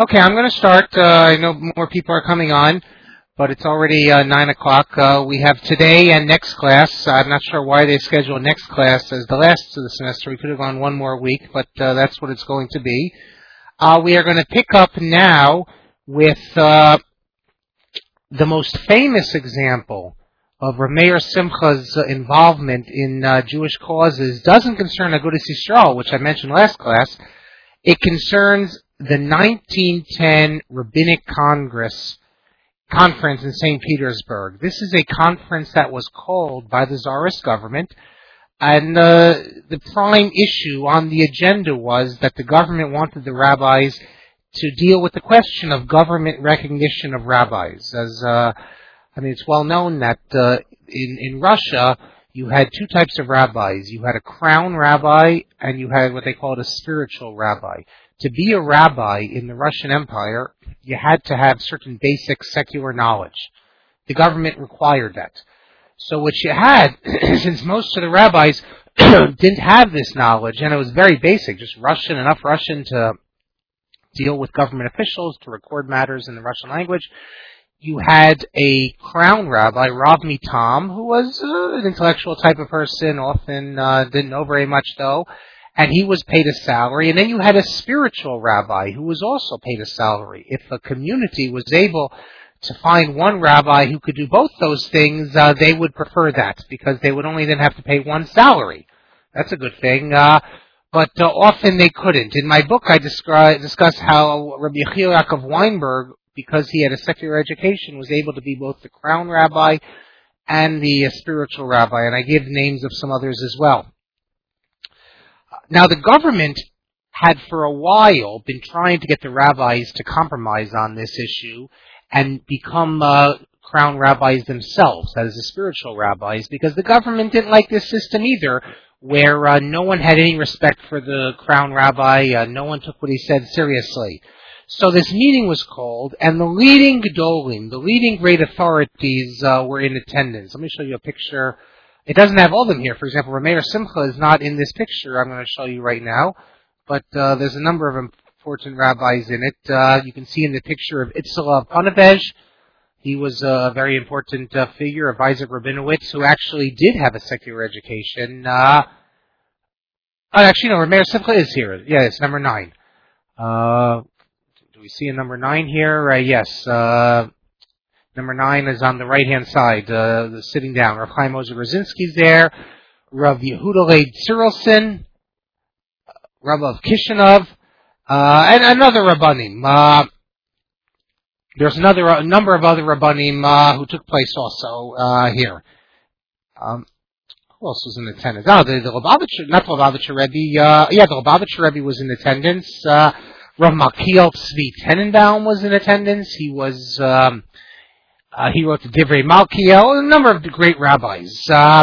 Okay, I'm going to start. I know more people are coming on, but it's already 9 o'clock. We have today and next class. I'm not sure why they scheduled next class as the last of the semester. We could have gone one more week, but that's what it's going to be. We are going to pick up now with the most famous example of Rameir Simcha's involvement in Jewish causes. Doesn't concern Agudas Yisrael, which I mentioned last class. It concerns the 1910 Rabbinic Conference in St. Petersburg. This is a conference that was called by the Tsarist government, and the prime issue on the agenda was that the government wanted the rabbis to deal with the question of government recognition of rabbis. It's well known that in Russia, you had two types of rabbis. You had a crown rabbi, and you had what they called a spiritual rabbi. To be a rabbi in the Russian Empire, you had to have certain basic secular knowledge. The government required that. So what you had, since most of the rabbis didn't have this knowledge, and it was very basic, just Russian, enough Russian to deal with government officials, to record matters in the Russian language, you had a crown rabbi, Rav Mitam, who was an intellectual type of person, often didn't know very much though, and he was paid a salary. And then you had a spiritual rabbi who was also paid a salary. If a community was able to find one rabbi who could do both those things, they would prefer that, because they would only then have to pay one salary. That's a good thing. But often they couldn't. In my book, I discuss how Rabbi Yechiel Yaakov Weinberg, because he had a secular education, was able to be both the crown rabbi and the spiritual rabbi, and I give names of some others as well. Now, the government had for a while been trying to get the rabbis to compromise on this issue and become crown rabbis themselves, that is, the spiritual rabbis, because the government didn't like this system either, where no one had any respect for the crown rabbi, no one took what he said seriously. So this meeting was called, and the leading gedolim, the leading great authorities, were in attendance. Let me show you a picture. It doesn't have all of them here. For example, Rameir Simcha is not in this picture I'm going to show you right now, but there's a number of important rabbis in it. You can see in the picture of Itzhak Panovej. He was a very important figure of Isaac Rabinowitz, who actually did have a secular education. Rameir Simcha is here. Yeah, it's number 9. Do we see a number 9 here? Yes. Number 9 is on the right-hand side, sitting down. Rav Chaim Ozer Rosinski's there. Rav Yehuda Leib Tzirilson. Rav of Kishinev. And another Rabbanim. There's a number of other Rabbanim who took place also here. Who else was in attendance? The Lubavitcher, not the Lubavitcher Rebbe. The Lubavitcher Rebbe was in attendance. Rav Malkiel Tzvi Tenenbaum was in attendance. He was he wrote the Divrei Malkiel, a number of the great rabbis.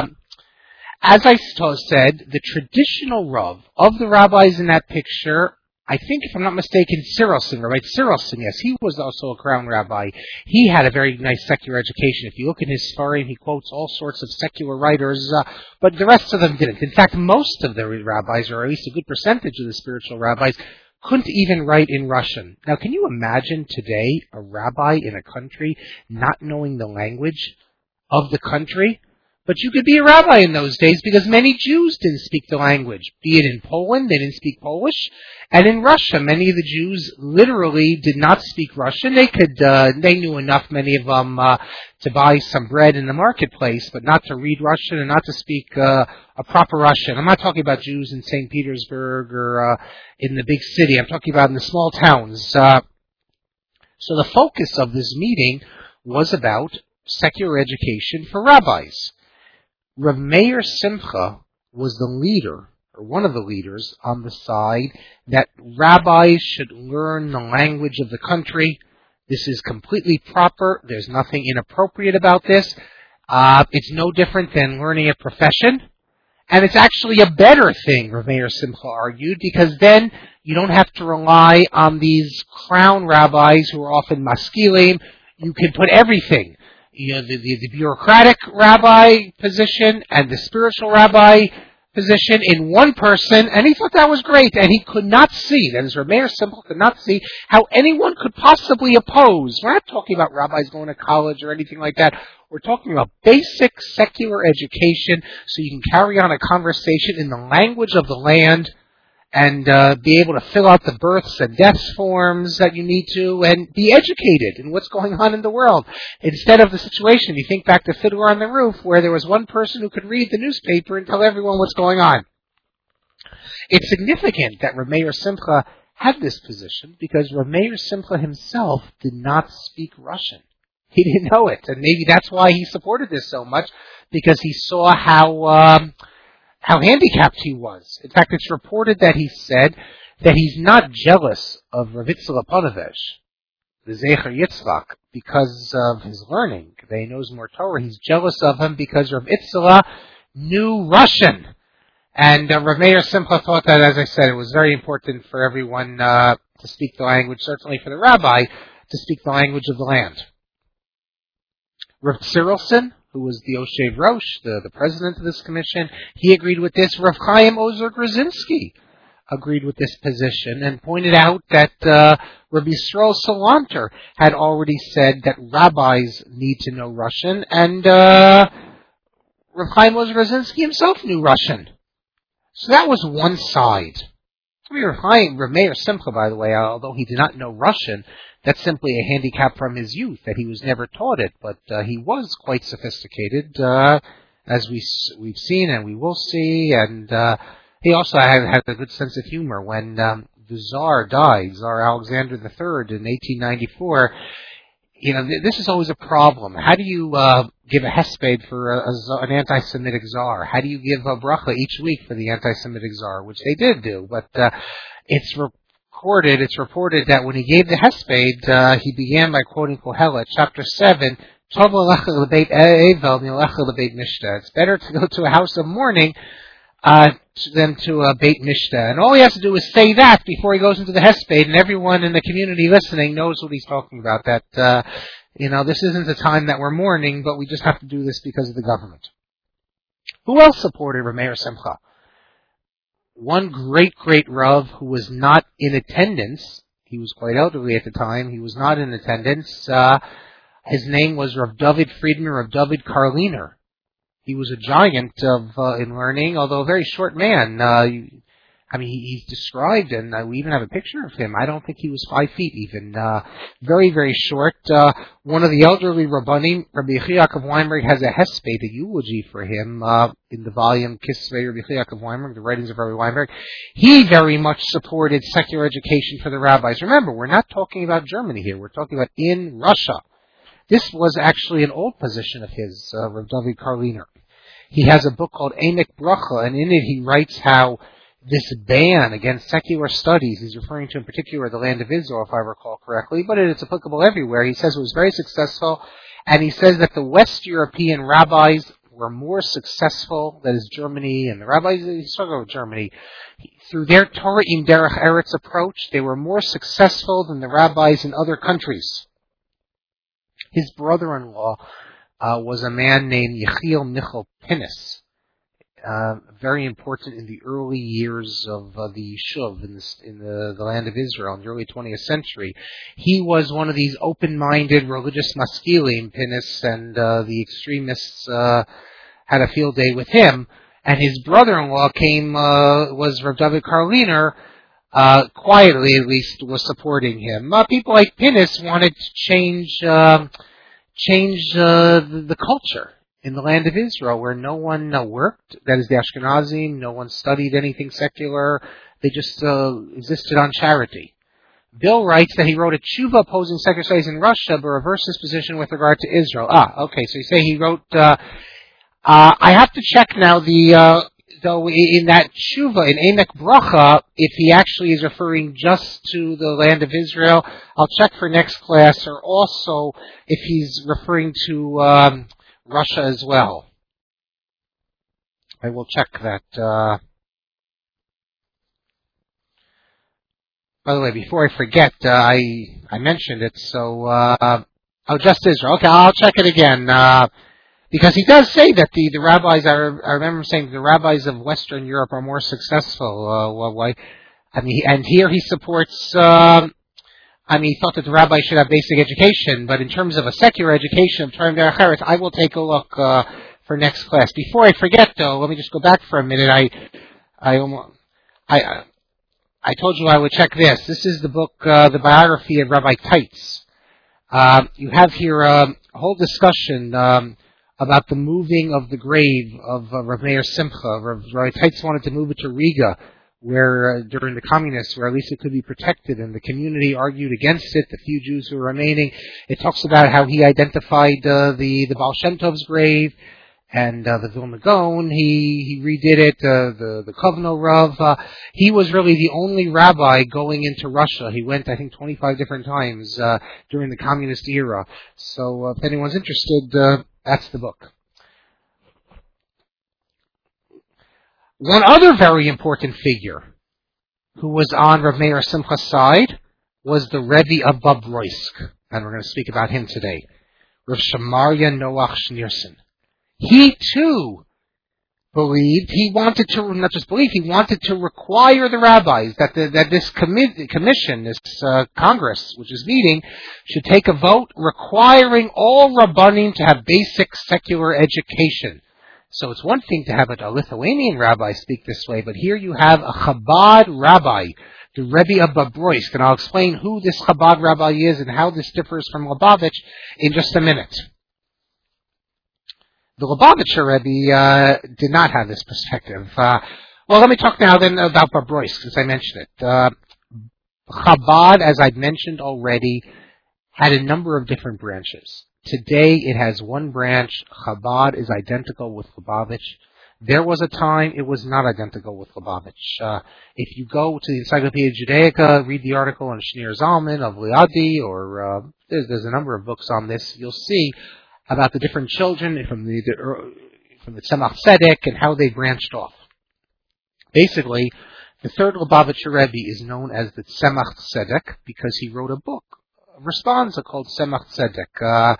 As I said, the traditional Rav of the rabbis in that picture, I think, if I'm not mistaken, Tzirilson, right? Tzirilson, yes, he was also a crown rabbi. He had a very nice secular education. If you look in his Sfarim, he quotes all sorts of secular writers, but the rest of them didn't. In fact, most of the rabbis, or at least a good percentage of the spiritual rabbis, couldn't even write in Russian. Now, can you imagine today a rabbi in a country not knowing the language of the country? But you could be a rabbi in those days because many Jews didn't speak the language. Be it in Poland, they didn't speak Polish. And in Russia, many of the Jews literally did not speak Russian. They knew enough, many of them, to buy some bread in the marketplace, but not to read Russian and not to speak a proper Russian. I'm not talking about Jews in St. Petersburg or in the big city. I'm talking about in the small towns. So the focus of this meeting was about secular education for rabbis. Rav Meir Simcha was the leader, or one of the leaders, on the side that rabbis should learn the language of the country. This is completely proper. There's nothing inappropriate about this. It's no different than learning a profession. And it's actually a better thing, Rav Meir Simcha argued, because then you don't have to rely on these crown rabbis who are often maskilim. You can put everything. The bureaucratic rabbi position and the spiritual rabbi position in one person, and he thought that was great, and he could not see, that is, Reb Meir Simcha could not see how anyone could possibly oppose. We're not talking about rabbis going to college or anything like that. We're talking about basic secular education so you can carry on a conversation in the language of the land and be able to fill out the births and deaths forms that you need to and be educated in what's going on in the world. Instead of the situation, you think back to Fiddler on the Roof, where there was one person who could read the newspaper and tell everyone what's going on. It's significant that Reb Meir Simcha had this position because Reb Meir Simcha himself did not speak Russian. He didn't know it, and maybe that's why he supported this so much, because he saw how handicapped he was. In fact, it's reported that he said that he's not jealous of Rav Yitzchak Ponevezh, the Zecher Yitzchak, because of his learning. He knows more Torah. He's jealous of him because Rav Yitzchak knew Russian. And Rav Meir Simcha thought that, as I said, it was very important for everyone to speak the language, certainly for the rabbi, to speak the language of the land. Rav Cyrilson, who was the Oshev Rosh, the president of this commission, he agreed with this. Rav Chaim Ozer Grzinski agreed with this position and pointed out that Rabbi Yisrael Salanter had already said that rabbis need to know Russian, and Rav Chaim Ozer Grzinski himself knew Russian. So that was one side. Rav Meir Simcha, by the way, although he did not know Russian, that's simply a handicap from his youth, that he was never taught it, but he was quite sophisticated, as we've seen and we will see, and he also had a good sense of humor. When the Tsar died, Tsar Alexander III in 1894, this is always a problem. How do you give a hesped for an anti-Semitic czar? How do you give a bracha each week for the anti-Semitic czar, which they did do? But it's reported that when he gave the hesped, he began by quoting Kohelet, chapter 7, it's better to go to a house of mourning than to a Beit Mishta. And all he has to do is say that before he goes into the hesped, and everyone in the community listening knows what he's talking about. That, this isn't the time that we're mourning, but we just have to do this because of the government. Who else supported Reb Meir Simcha? One great Rav who was not in attendance. He was quite elderly at the time. He was not in attendance. His name was Rav David Friedman, Rav David Karliner. He was a giant in learning, although a very short man. He's described, and we even have a picture of him. I don't think he was 5 feet even. Very, very short. One of the elderly Rabbanim, Rabbi Yechiel Yaakov Weinberg, has a hesped, a eulogy for him, in the volume Kisvei Rabbi Yechiel Yaakov Weinberg, the writings of Rabbi Weinberg. He very much supported secular education for the rabbis. Remember, we're not talking about Germany here. We're talking about in Russia. This was actually an old position of his, Rav David Karliner. He has a book called Emek Bracha, and in it he writes how this ban against secular studies, he's referring to in particular the land of Israel, if I recall correctly, but it's applicable everywhere. He says it was very successful, and he says that the West European rabbis were more successful, that is Germany, and the rabbis, he's talking about Germany, through their Torah im Derech Eretz approach, they were more successful than the rabbis in other countries. His brother-in-law was a man named Yechiel Michal Pinnis, very important in the early years of the Yishuv in the land of Israel in the early 20th century. He was one of these open-minded religious maskilim, Pinnis, and the extremists had a field day with him. And his brother-in-law was Rav David Karliner, quietly at least, was supporting him. People like Pinnis wanted to change the culture in the land of Israel, where no one worked, that is the Ashkenazim, no one studied anything secular, they just existed on charity. Bill writes that he wrote a tshuva opposing secular studies in Russia, but reversed his position with regard to Israel. Okay, so you say he wrote, I have to check now though in that tshuva, in Emek Bracha, if he actually is referring just to the land of Israel. I'll check for next class, or also if he's referring to Russia as well. I will check that. By the way, before I forget, I mentioned it, so just Israel. Okay, I'll check it again. Because he does say that the rabbis, I remember him saying the rabbis of Western Europe are more successful. Why? I mean, and here he supports, he thought that the rabbis should have basic education, but in terms of a secular education of Torah and Derech Eretz, I will take a look for next class. Before I forget, though, let me just go back for a minute. I told you I would check this. This is the book, the biography of Rabbi Teitz. You have here a whole discussion about the moving of the grave of Rav Meir Simcha. Rabbi Teitz wanted to move it to Riga, where during the communists, where at least it could be protected, and the community argued against it, the few Jews who were remaining. It talks about how he identified the Baal Shem Tov's grave, and the Vilna Gaon, he redid it, the Kovno Rav. He was really the only rabbi going into Russia. He went, I think, 25 different times during the communist era. So if anyone's interested, that's the book. One other very important figure who was on Rav Meir Simcha's side was the Rebbe of Bobroisk, and we're going to speak about him today, Rav Shemaria Noach Schneerson. He too believed, he wanted to, not just believe, he wanted to require the rabbis that this commission, this Congress, which is meeting, should take a vote requiring all rabbanim to have basic secular education. So it's one thing to have a Lithuanian rabbi speak this way, but here you have a Chabad rabbi, the Rebbe of Bobroisk, and I'll explain who this Chabad rabbi is and how this differs from Lubavitch in just a minute. The Lubavitcher Rebbe did not have this perspective. Well, let me talk now then about Bobroisk, since I mentioned it. Chabad, as I've mentioned already, had a number of different branches. Today it has one branch. Chabad is identical with Lubavitch. There was a time it was not identical with Lubavitch. If you go to the Encyclopedia Judaica, read the article on Shneur Zalman of Liadi, or there's a number of books on this, you'll see about the different children from the Tzemach Tzedek and how they branched off. Basically, the third Lubavitcher Rebbe is known as the Tzemach Tzedek because he wrote a book, a responsa called Tzemach Tzedek.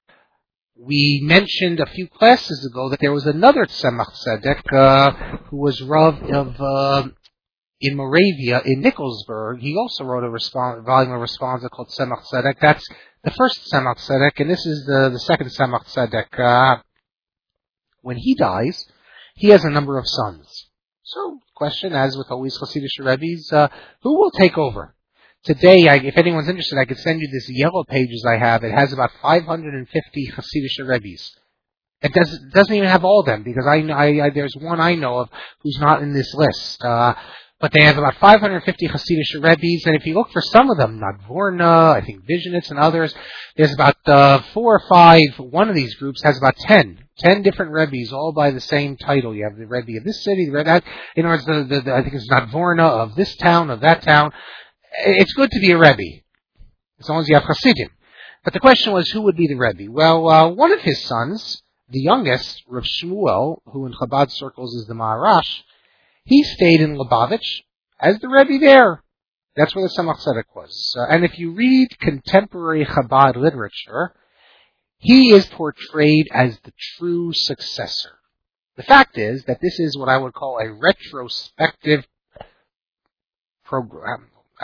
We mentioned a few classes ago that there was another Tzemach Tzedek who was Rav of in Moravia, in Nikolsburg. He also wrote a volume of responsa called Tzemach Tzedek. That's the first Tzemach Tzedek, and this is the second Tzemach Tzedek. When he dies, he has a number of sons. So, question, as with always Hasidic Rebbe's, who will take over? Today, if anyone's interested, I could send you this yellow pages I have. It has about 550 Hasidic Rebbe's. It doesn't even have all of them, because there's one I know of who's not in this list. But they have about 550 Hasidic Rebbe's, and if you look for some of them, Nadvorna, I think Vizhnitz and others, there's about 4 or 5. One of these groups has about 10 different Rebbe's, all by the same title. You have the Rebbe of this city, the Rebbe, in other words, I think it's Nadvorna of this town, of that town. It's good to be a Rebbe, as long as you have Hasidim. But the question was, who would be the Rebbe? Well, one of his sons, the youngest, Rav Shmuel, who in Chabad circles is the Maharash, he stayed in Lubavitch as the Rebbe there. That's where the Tzemach Tzedek was. And if you read contemporary Chabad literature, he is portrayed as the true successor. The fact is that this is what I would call a retrospective program.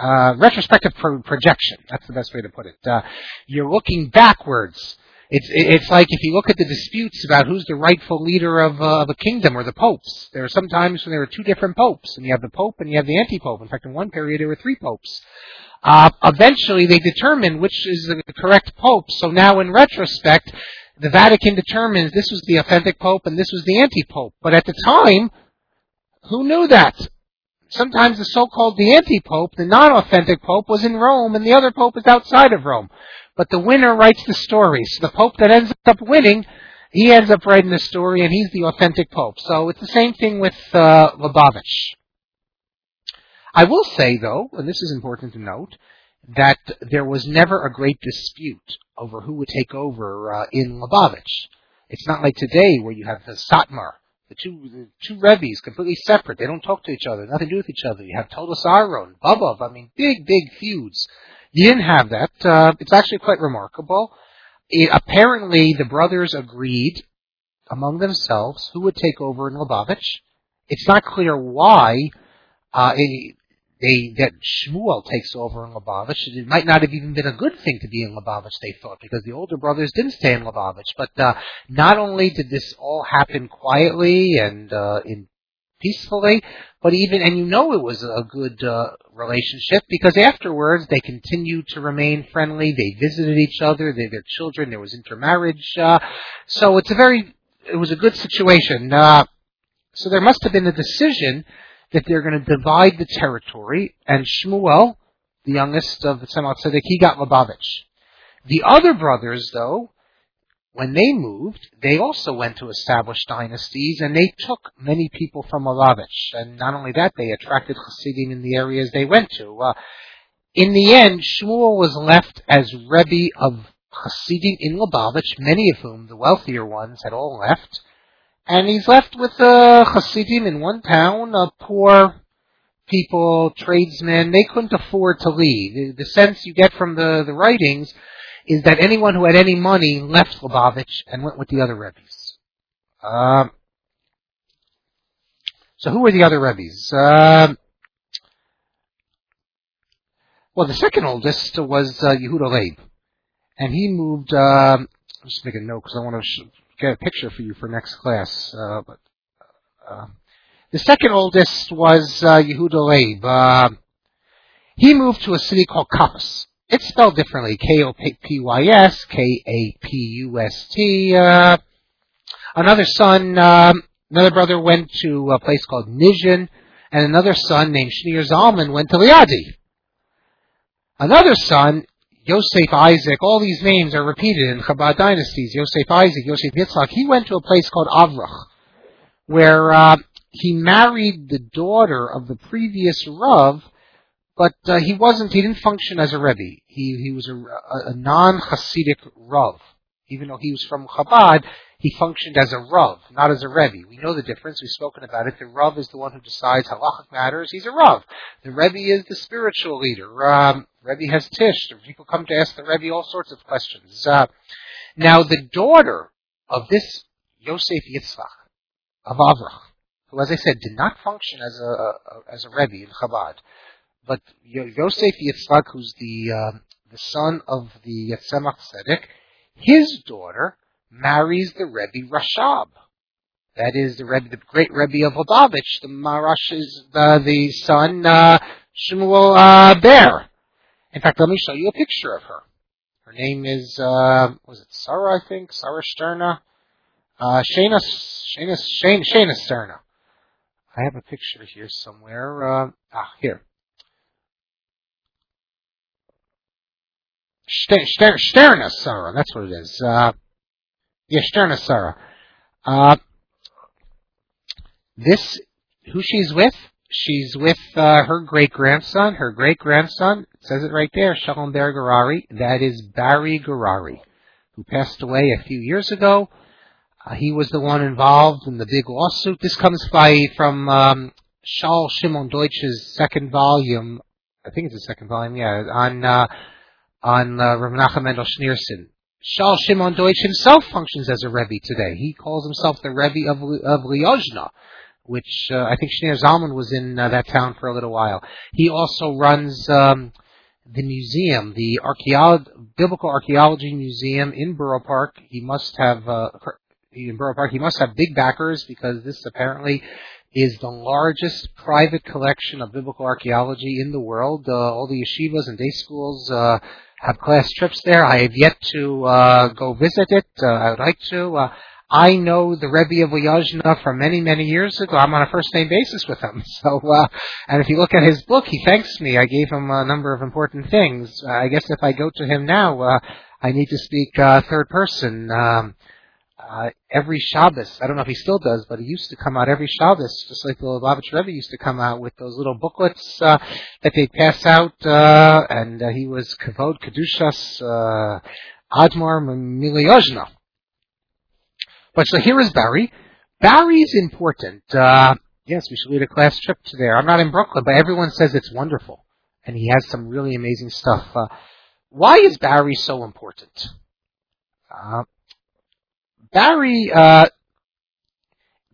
Projection. That's the best way to put it. You're looking backwards. It's like if you look at the disputes about who's the rightful leader of a kingdom, or the popes. There are some times when there are 2 different popes, and you have the pope and you have the anti-pope. In fact, in one period there were 3 popes. Eventually they determine which is the correct pope. So now in retrospect, the Vatican determines this was the authentic pope and this was the anti-pope. But at the time, who knew that? Sometimes the so-called the anti-pope, the non-authentic pope, was in Rome and the other pope is outside of Rome. But the winner writes the story. So the pope that ends up winning, he ends up writing the story and he's the authentic pope. So it's the same thing with Lubavitch. I will say, though, and this is important to note, that there was never a great dispute over who would take over in Lubavitch. It's not like today where you have the Satmar. The two Rebbe's, completely separate. They don't talk to each other, nothing to do with each other. You have Todos Aaron, Babov, big feuds. You didn't have that. It's actually quite remarkable. Apparently, the brothers agreed among themselves who would take over in Lubavitch. It's not clear why that Shmuel takes over in Lubavitch. It might not have even been a good thing to be in Lubavitch, they thought, because the older brothers didn't stay in Lubavitch. But not only did this all happen quietly and peacefully, but and it was a good relationship, because afterwards they continued to remain friendly. They visited each other, their children. There was intermarriage, so it was a good situation. So there must have been a decision that they're going to divide the territory, and Shmuel, the youngest of the Tzemach Tzedek, he got Lubavitch. The other brothers, though, when they moved, they also went to establish dynasties, and they took many people from Lubavitch. And not only that, they attracted Hasidim in the areas they went to. In the end, Shmuel was left as Rebbe of Hasidim in Lubavitch, many of whom, the wealthier ones, had all left. And he's left with Hasidim in one town, poor people, tradesmen. They couldn't afford to leave. The sense you get from the writings is that anyone who had any money left Lubavitch and went with the other Rebbes. So who were the other Rebbes? Well, the second oldest was Yehuda Leib. And he moved, I'll just make a note because I want to get a picture for you for next class. The second oldest was Yehuda Leib. He moved to a city called Kapus. It's spelled differently, Kopys, Kapust. Another brother went to a place called Nizhin, and another son named Shneur Zalman went to Liadi. Another son, Yosef Isaac, all these names are repeated in Chabad dynasties. Yosef Isaac, Yosef Yitzchak, he went to a place called Avrach, where he married the daughter of the previous Rav, but he didn't function as a Rebbe. He was a non-Hasidic Rav. Even though he was from Chabad, he functioned as a Rav, not as a Rebbe. We know the difference. We've spoken about it. The Rav is the one who decides halachic matters. He's a Rav. The Rebbe is the spiritual leader. Rebbe has tish. People come to ask the Rebbe all sorts of questions. Now, the daughter of this Yosef Yitzchak of Avrach, who, as I said, did not function as a Rebbe in Chabad, but Yosef Yitzchak, who's the son of the Tzemach Tzedek, his daughter marries the Rebbe Rashab. That is the great Rebbe of Lubavitch. The Marash is the son Shmuel Ber. In fact, let me show you a picture of her. Her name is was it Sarah? I think Sarah Sterna. Shana Sterna. I have a picture here somewhere. Here. Sterna Sarah. That's what it is. Sterna Sarah. Who she's with? She's with her great-grandson. Her great-grandson, it says it right there, Shalom Ber Gerari. That is Barry Gerari, who passed away a few years ago. He was the one involved in the big lawsuit. This comes from Shaul Shimon Deutsch's second volume. I think it's the second volume, yeah, on Rav Menachem Mendel Schneerson. Shaul Shimon Deutsch himself functions as a Rebbe today. He calls himself the Rebbe of Liozna, which I think Shneur Zalman was in that town for a little while. He also runs the museum, the Biblical Archaeology Museum in Borough Park. He must have big backers, because this apparently is the largest private collection of biblical archaeology in the world. All the yeshivas and day schools have class trips there. I have yet to go visit it. I would like to. I know the Rebbe of Liozna from many, many years ago. I'm on a first-name basis with him. So, and if you look at his book, he thanks me. I gave him a number of important things. I guess if I go to him now, I need to speak third person. Every Shabbos, I don't know if he still does, but he used to come out every Shabbos, just like the Lubavitch Rebbe used to come out with those little booklets that they pass out, and he was Kavod Kedushas Admar Miliozna. But so here is Barry. Barry's important. Yes, we should lead a class trip to there. I'm not in Brooklyn, but everyone says it's wonderful, and he has some really amazing stuff. Why is Barry so important? Barry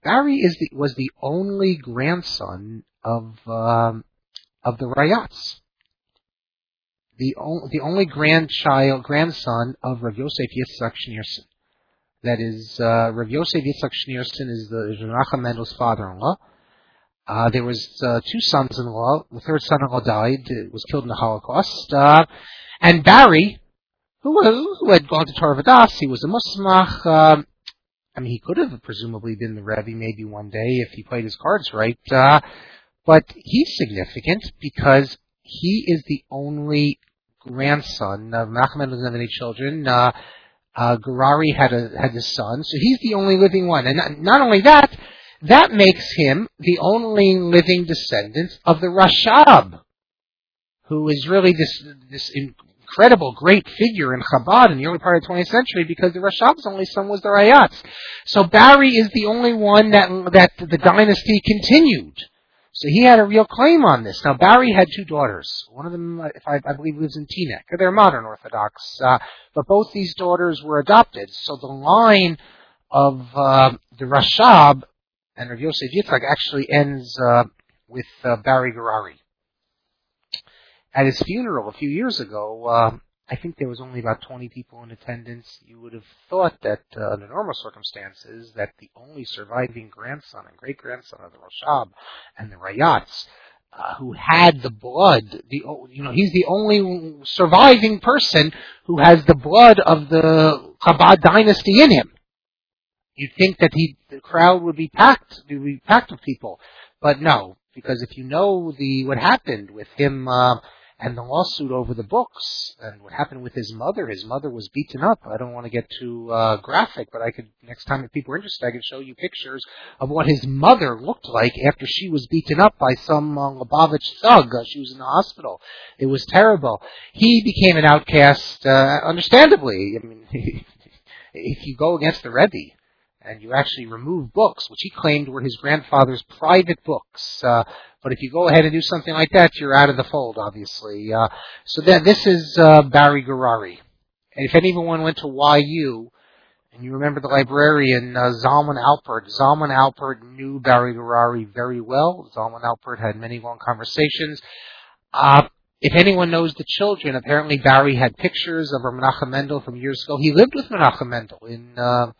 was the only grandson of the Rayatz. The only grandson of Rav Yosef Yitzchak Schneerson. That is, Rav Yosef Yitzchak Schneerson is the Menachem Mendel's father-in-law. There was two sons-in-law. The third son-in-law died, was killed in the Holocaust. And Barry, who had gone to Torah Vodaas, he was a Musmach. He could have presumably been the Rebbe maybe one day if he played his cards right. But he's significant because he is the only grandson of Menachem Mendel. Doesn't have any children. Gerari had a son, so he's the only living one. And not only that, that makes him the only living descendant of the Rashab, who is really this incredible, great figure in Chabad in the early part of the 20th century, because the Rashab's only son was the Rayatz. So Barry is the only one that the dynasty continued. So he had a real claim on this. Now, Barry had two daughters. One of them, I believe, lives in Teaneck. They're modern Orthodox. But both these daughters were adopted. So the line of the Rashab and Rav Yosef Yitzchak actually ends with Barry Gerari. At his funeral a few years ago, I think there was only about 20 people in attendance. You would have thought that under normal circumstances that the only surviving grandson and great-grandson of the Rashab and the Rayatz, who had the blood, he's the only surviving person who has the blood of the Chabad dynasty in him. You'd think that the crowd would be packed with people, but no, because if you know what happened with him and the lawsuit over the books, and what happened with his mother was beaten up. I don't want to get too graphic, but I could, next time if people are interested, I could show you pictures of what his mother looked like after she was beaten up by some Lubavitch thug. She was in the hospital. It was terrible. He became an outcast, understandably. If you go against the Rebbe, and you actually remove books, which he claimed were his grandfather's private books. But if you go ahead and do something like that, you're out of the fold, obviously. So this is Barry Gerari. And if anyone went to YU, and you remember the librarian Zalman Alpert knew Barry Gerari very well. Zalman Alpert had many long conversations. If anyone knows the children, apparently Barry had pictures of Menachem Mendel from years ago. He lived with Menachem Mendel in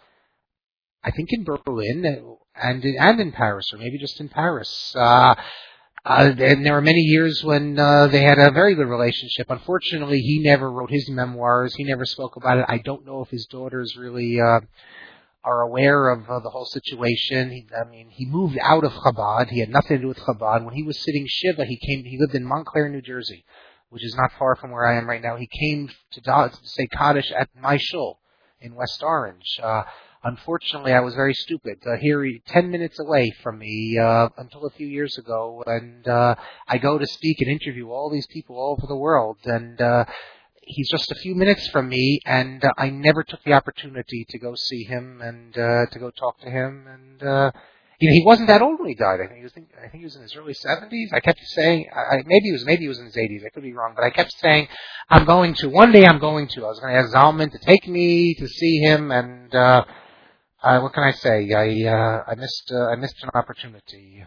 I think in Berlin and in Paris, or maybe just in Paris. And there were many years when they had a very good relationship. Unfortunately, he never wrote his memoirs. He never spoke about it. I don't know if his daughters really are aware of the whole situation. He moved out of Chabad. He had nothing to do with Chabad. When he was sitting Shiva, he lived in Montclair, New Jersey, which is not far from where I am right now. He came to say Kaddish at my shul in West Orange. Unfortunately, I was very stupid. Here, 10 minutes away from me until a few years ago, and I go to speak and interview all these people all over the world, and he's just a few minutes from me, and I never took the opportunity to go see him and to go talk to him. And he wasn't that old when he died. I think he was in his early 70s. I kept saying, maybe he was in his 80s. I could be wrong, but I kept saying, one day I'm going to. I was going to ask Zalman to take me to see him, and what can I say? I missed an opportunity.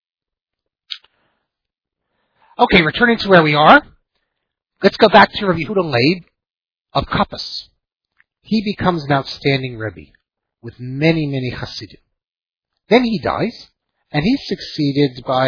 Okay, returning to where we are, let's go back to Rabbi Yehuda Leib of Kappas. He becomes an outstanding Rebbe with many, many Hasidim. Then he dies, and he's succeeded by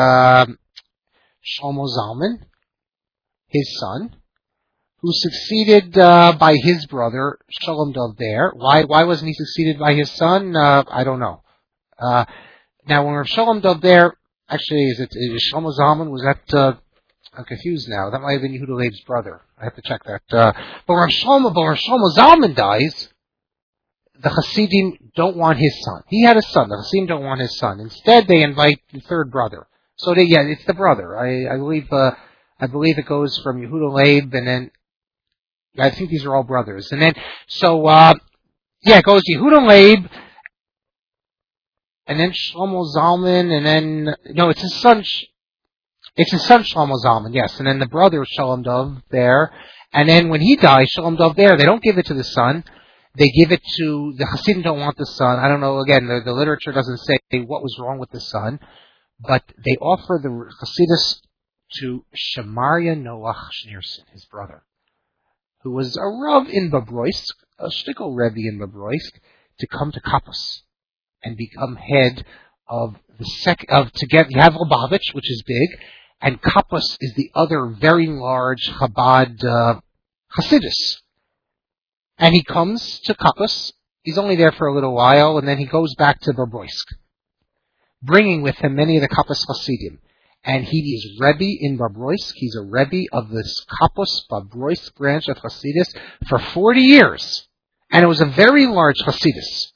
Shlomo Zalman, his son, who's succeeded by his brother, Shalom Dov Ber. Why wasn't he succeeded by his son? I don't know. Now, when Rav Shalom Dov Ber, actually, is Shlomo Zalman, was that, I'm confused now. That might have been Yehuda Leib's brother. I have to check that. But when Rav Shlomo Zalman dies, the Hasidim don't want his son. He had a son. The Hasidim don't want his son. Instead, they invite the third brother. So it's the brother. I believe it goes from Yehuda Leib, and then I think these are all brothers. And then it goes Yehuda Leib, and then Shlomo Zalman, and then it's his son. It's his son Shlomo Zalman, yes, and then the brother Shalom Dov Ber, and then when he dies, Shalom Dov Ber, they don't give it to the son. They give it to, the Hasidim don't want the son. I don't know, again, the literature doesn't say what was wrong with the son, but they offer the Hasidus to Shemaria Noach Schneerson, his brother, who was a Rav in Bobroisk, a shtickle Rebbe in Bobroisk, to come to Kapos and become head of you have Lubavitch, which is big, and Kapos is the other very large Chabad Hasidus. And he comes to Kapos. He's only there for a little while, and then he goes back to Bobroisk, bringing with him many of the Kapos Hasidim. And he is Rebbe in Bobroisk. He's a Rebbe of this Kapos Bobroisk branch of Hasidus for 40 years. And it was a very large Hasidus.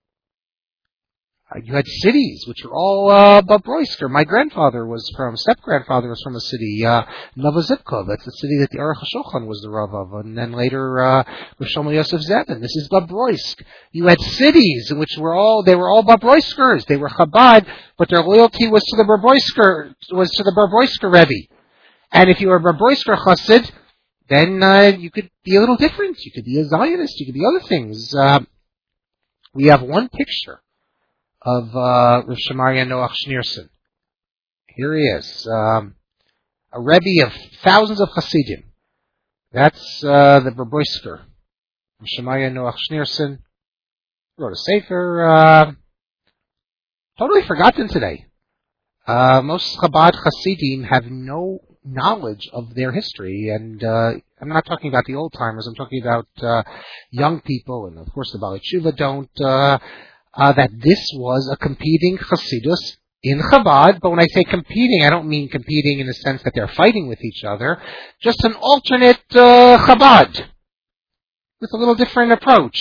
You had cities which were all Bobroisker. My step-grandfather was from a city, Novozibkov. That's the city that the Aruch HaShulchan was the Rav of, and then later Rav Shlomo Yosef Zevin. This is Bobroisk. You had cities in which they were all Bobroiskers. They were Chabad, but their loyalty was to the Bobroisker Rebbe. And if you were a Bobroisker Chassid, then you could be a little different. You could be a Zionist. You could be other things. We have one picture of Rav Shemaria Noach Schneerson. Here he is, a Rebbe of thousands of Hasidim. That's the Bobroisker. Rav Shemaria Noach Schneerson wrote a sefer, totally forgotten today. Most Chabad Hasidim have no knowledge of their history, and I'm not talking about the old timers. I'm talking about young people, and of course the Baalei Tshuva don't. That this was a competing Hasidus in Chabad, but when I say competing, I don't mean competing in the sense that they're fighting with each other, just an alternate Chabad with a little different approach.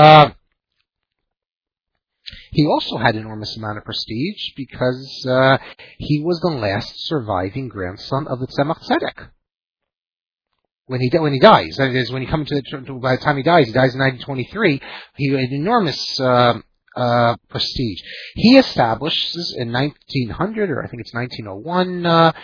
He also had an enormous amount of prestige because he was the last surviving grandson of the Tzemach Tzedek. When he dies, that is, when he comes by the time he dies in 1923, he had enormous prestige. He establishes in 1900, or I think it's 1901,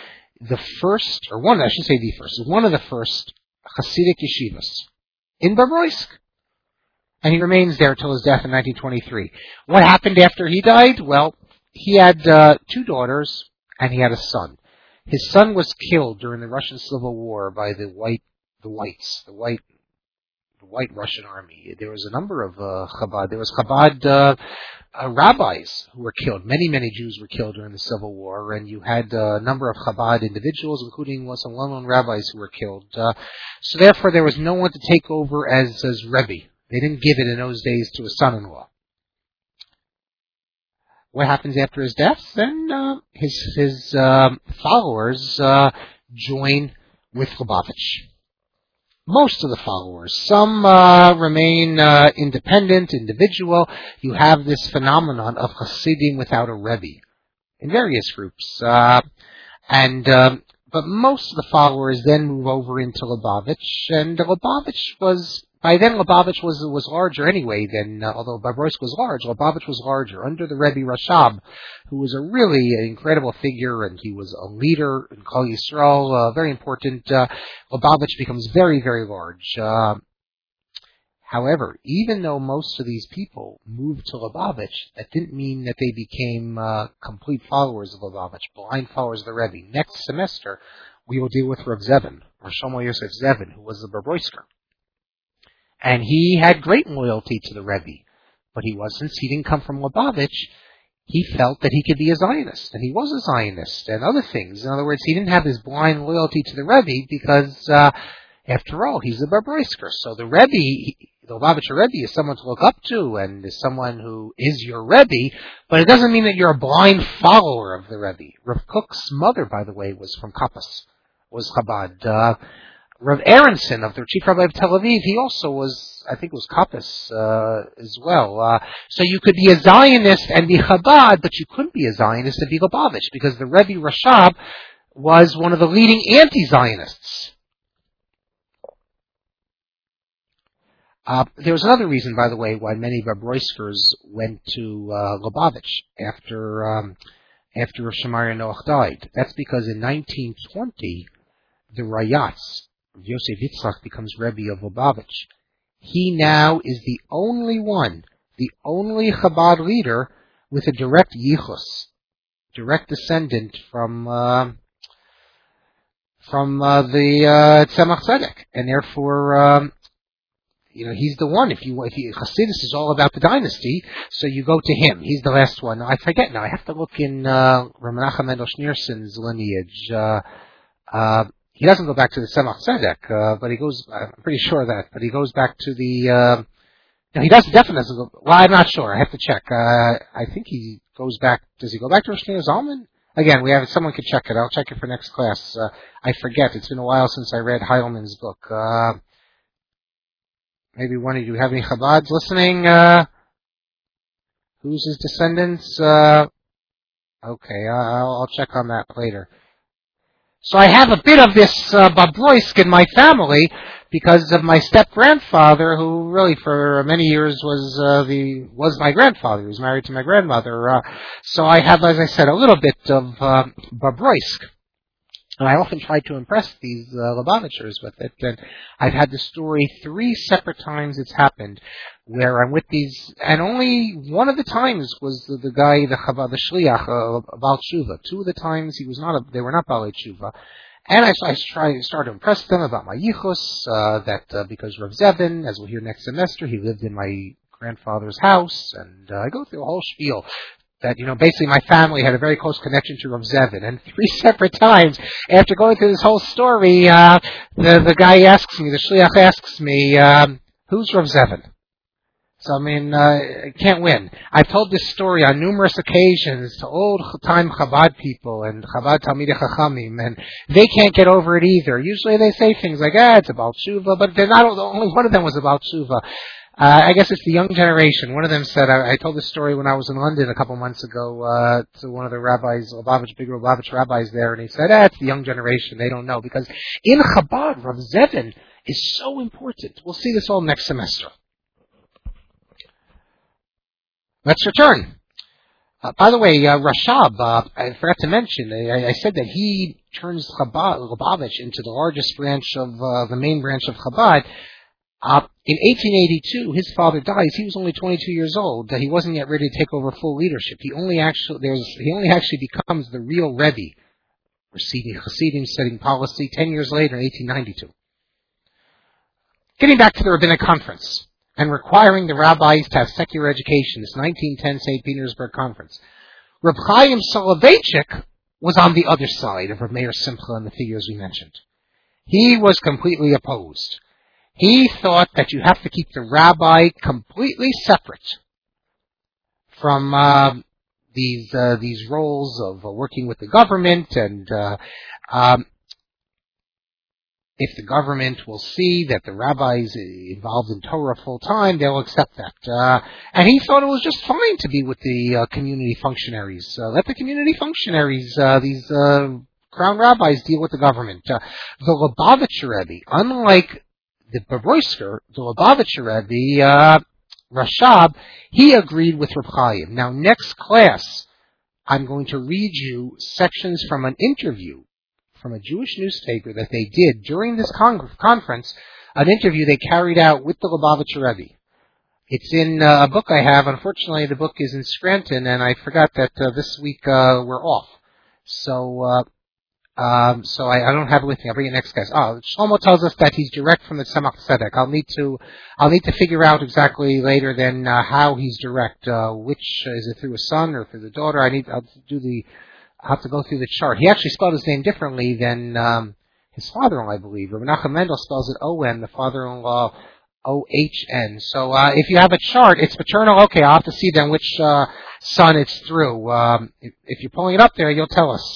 one of the first Hasidic yeshivas in Bobroisk. And he remains there till his death in 1923. What happened after he died? Well, he had 2 daughters, and he had a son. His son was killed during the Russian Civil War by the white Russian army. There was a number of Chabad. There was Chabad rabbis who were killed. Many Jews were killed during the Civil War, and you had a number of Chabad individuals, including some well-known rabbis who were killed. So therefore, there was no one to take over as Rebbe. They didn't give it in those days to a son-in-law. What happens after his death? Then his followers join with Lubavitch. Most of the followers. Some remain independent, individual. You have this phenomenon of Hasidim without a Rebbe in various groups. But most of the followers then move over into Lubavitch, and Lubavitch was larger anyway than, although Bobroisk was large, Lubavitch was larger under the Rebbe Rashab, who was a really incredible figure, and he was a leader in Kol Yisrael, very important. Lubavitch becomes very, very large. However, even though most of these people moved to Lubavitch, that didn't mean that they became complete followers of Lubavitch, blind followers of the Rebbe. Next semester, we will deal with Rav Zevin, or Shlomo Yosef Zevin, who was the Bobroisker. And he had great loyalty to the Rebbe, but since he didn't come from Lubavitch, he felt that he could be a Zionist, and he was a Zionist, and other things. In other words, he didn't have his blind loyalty to the Rebbe because, after all, he's a Bobroisker. So the Lubavitcher Rebbe is someone to look up to, and is someone who is your Rebbe, but it doesn't mean that you're a blind follower of the Rebbe. Rav Kook's mother, by the way, was from Kapos, was Chabad. Rav Aronson of the Chief Rabbi of Tel Aviv, he also was, I think it was Kapos as well. So you could be a Zionist and be Chabad, but you couldn't be a Zionist and be Lubavitch, because the Rebbe Rashab was one of the leading anti-Zionists. There was another reason, by the way, why many Bobroiskers went to Lubavitch after Rav Shemaria Noach died. That's because in 1920, the Rayatz, Yosef Yitzchak, becomes Rebbe of Lubavitch. He now is the only Chabad leader with a direct yichus, direct descendant from the Tzemach Tzedek, and therefore, he's the one. If Hasidus is all about the dynasty, so you go to him. He's the last one. I forget now. I have to look in Rav Menachem Mendel Schneerson's lineage. He doesn't go back to the Tzemach Tzedek, but he goes. I'm pretty sure of that. But he goes back to the. No, he definitely doesn't go. Well, I'm not sure. I have to check. I think he goes back. Does he go back to Rosh Zalman? Again, someone could check it. I'll check it for next class. I forget. It's been a while since I read Heilman's book. Maybe one of you have any Chabads listening? Who's his descendants? Okay, I'll check on that later. So I have a bit of this Babroisk in my family because of my step-grandfather, who really for many years was my grandfather. He was married to my grandmother. So I have, as I said, a little bit of Babroisk. And I often try to impress these Lubavitchers with it. And I've had the story 3 separate times it's happened where I'm with these, and only one of the times was the guy, the Shliach, Baal Tshuva. 2 of the times they were not Baal Tshuva. And I started to impress them about my yichus, that because Rav Zevin, as we'll hear next semester, he lived in my grandfather's house, and I go through a whole spiel. That, basically my family had a very close connection to Rav Zevin. And 3 separate times, after going through this whole story, the guy asks me, the Shliach asks me, who's Rav Zevin? So, I can't win. I've told this story on numerous occasions to old-time Chabad people and Chabad Talmidei Chachamim, and they can't get over it either. Usually they say things like, it's about Tshuva, but they're not, only one of them was about Tshuva. I guess it's the young generation. One of them said, I told this story when I was in London a couple months ago to one of the rabbis, big Lubavitch rabbis there, and he said, it's the young generation. They don't know. Because in Chabad, Rav Zevin is so important. We'll see this all next semester. Let's return. By the way, Rashab, I forgot to mention, I said that he turns Lubavitch into the largest branch of, the main branch of Chabad. In 1882, his father dies. He was only 22 years old. He wasn't yet ready to take over full leadership. He only actually becomes the real Rebbe, receiving Hasidim, setting policy 10 years later in 1892. Getting back to the Rabbinic Conference and requiring the rabbis to have secular education, this 1910 St. Petersburg Conference. Reb Chaim Soloveitchik was on the other side of Reb Meir Simcha and the figures we mentioned. He was completely opposed. He thought that you have to keep the rabbi completely separate from these roles of working with the government, and if the government will see that the rabbi is involved in Torah full time, they'll accept that. And he thought it was just fine to be with the community functionaries. Let the community functionaries, these crown rabbis, deal with the government. The Lubavitcher Rebbe, unlike the Babroisker, the Lubavitcher Rebbe, Rashab, he agreed with Reb Chaim. Now, next class, I'm going to read you sections from an interview from a Jewish newspaper that they did during this conference, an interview they carried out with the Lubavitcher Rebbe. It's in a book I have. Unfortunately, the book is in Scranton, and I forgot that this week we're off. So I don't have it with me. I'll bring it next class. Shlomo tells us that he's direct from the Tzemach Tzedek. I'll need to figure out exactly later then how he's direct. Which is it, through a son or through the daughter? I'll have to go through the chart. He actually spelled his name differently than his father-in-law, I believe. Rav Menachem Mendel spells it O-N, the father-in-law O-H-N. So if you have a chart, it's paternal. Okay, I'll have to see then which son it's through. If you're pulling it up there, you'll tell us.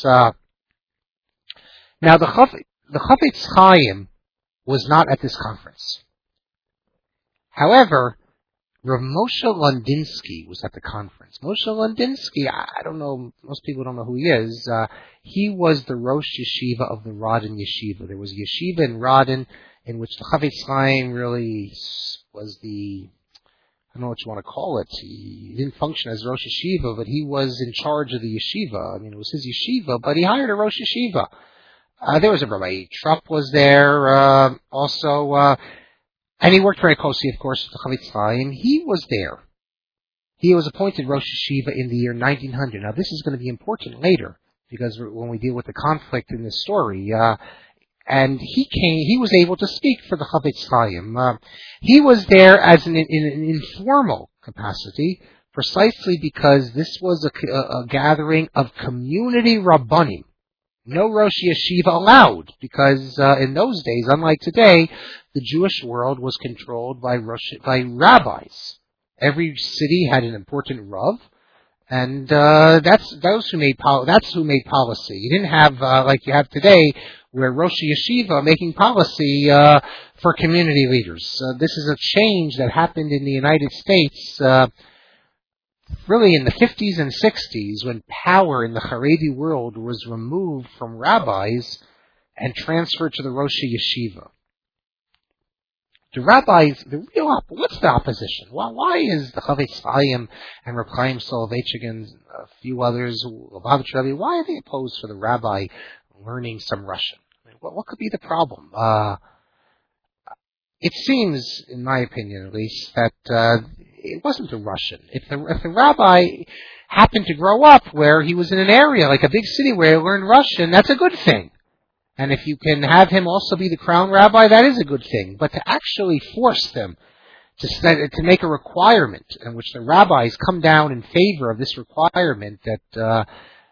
Now, the Chafetz Chaim was not at this conference. However, Rav Moshe Londinsky was at the conference. Moshe Londinsky, I don't know, most people don't know who he is. He was the Rosh Yeshiva of the Radin Yeshiva. There was a yeshiva in Radin in which the Chafetz Chaim really was I don't know what you want to call it. He didn't function as Rosh Yeshiva, but he was in charge of the yeshiva. I mean, it was his yeshiva, but he hired a Rosh Yeshiva. There was a Rabbi Trupp was there also. And he worked very closely, of course, with the Chafetz Chaim. He was there. He was appointed Rosh Yeshiva in the year 1900. Now, this is going to be important later, because when we deal with the conflict in this story, and he was able to speak for the Chafetz Chaim. He was there as in an informal capacity, precisely because this was a gathering of community Rabbanim. No Rosh Yeshiva allowed, because in those days, unlike today, the Jewish world was controlled by rabbis. Every city had an important Rav, and that's who made policy. You didn't have like you have today, where Rosh Yeshiva making policy for community leaders. This is a change that happened in the United States, really in the 50s and 60s, when power in the Haredi world was removed from rabbis and transferred to the Rosh Yeshiva. The rabbis, what's the opposition? Why is the Chafetz Chaim and Reb Chaim Soloveitchik and a few others, Lubavitch Rebbe, why are they opposed for the rabbi learning some Russian? What could be the problem? It seems, in my opinion at least, that it wasn't a Russian. If the rabbi happened to grow up where he was in an area, like a big city where he learned Russian, that's a good thing. And if you can have him also be the crown rabbi, that is a good thing. But to actually force them to make a requirement in which the rabbis come down in favor of this requirement that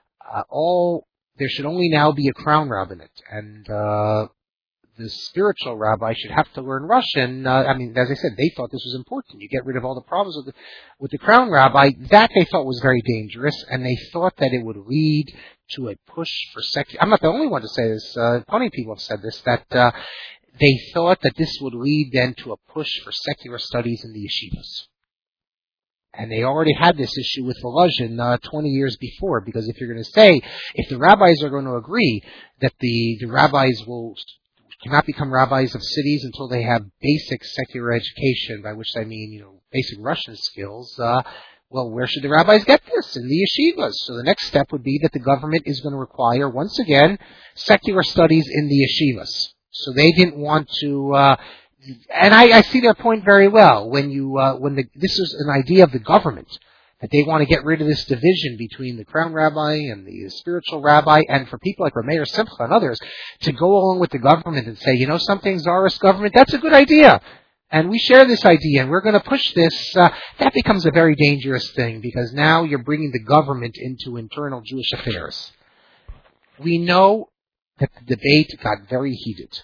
there should only now be a crown rabbinate, and the spiritual rabbi should have to learn Russian. As I said, they thought this was important. You get rid of all the problems with the crown rabbi. That they thought was very dangerous, and they thought that it would lead to a push for secular. I'm not the only one to say this. Plenty of people have said this, that they thought that this would lead then to a push for secular studies in the yeshivas. And they already had this issue with Volozhin 20 years before, because if you're going to say, if the rabbis are going to agree that the rabbis cannot become rabbis of cities until they have basic secular education, by which I mean, basic Russian skills, well, where should the rabbis get this? In the yeshivas. So the next step would be that the government is going to require, once again, secular studies in the yeshivas. So they didn't want to, and I see their point very well. This is an idea of the government, that they want to get rid of this division between the crown rabbi and the spiritual rabbi, and for people like Rameir Simcha and others to go along with the government and say, something, Tsarist government, that's a good idea. And we share this idea, and we're going to push this. That becomes a very dangerous thing, because now you're bringing the government into internal Jewish affairs. We know that the debate got very heated.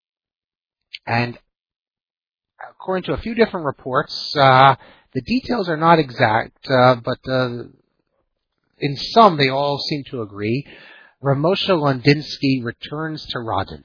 And according to a few different reports, the details are not exact, but in some they all seem to agree. Rav Moshe Londinsky returns to Radin.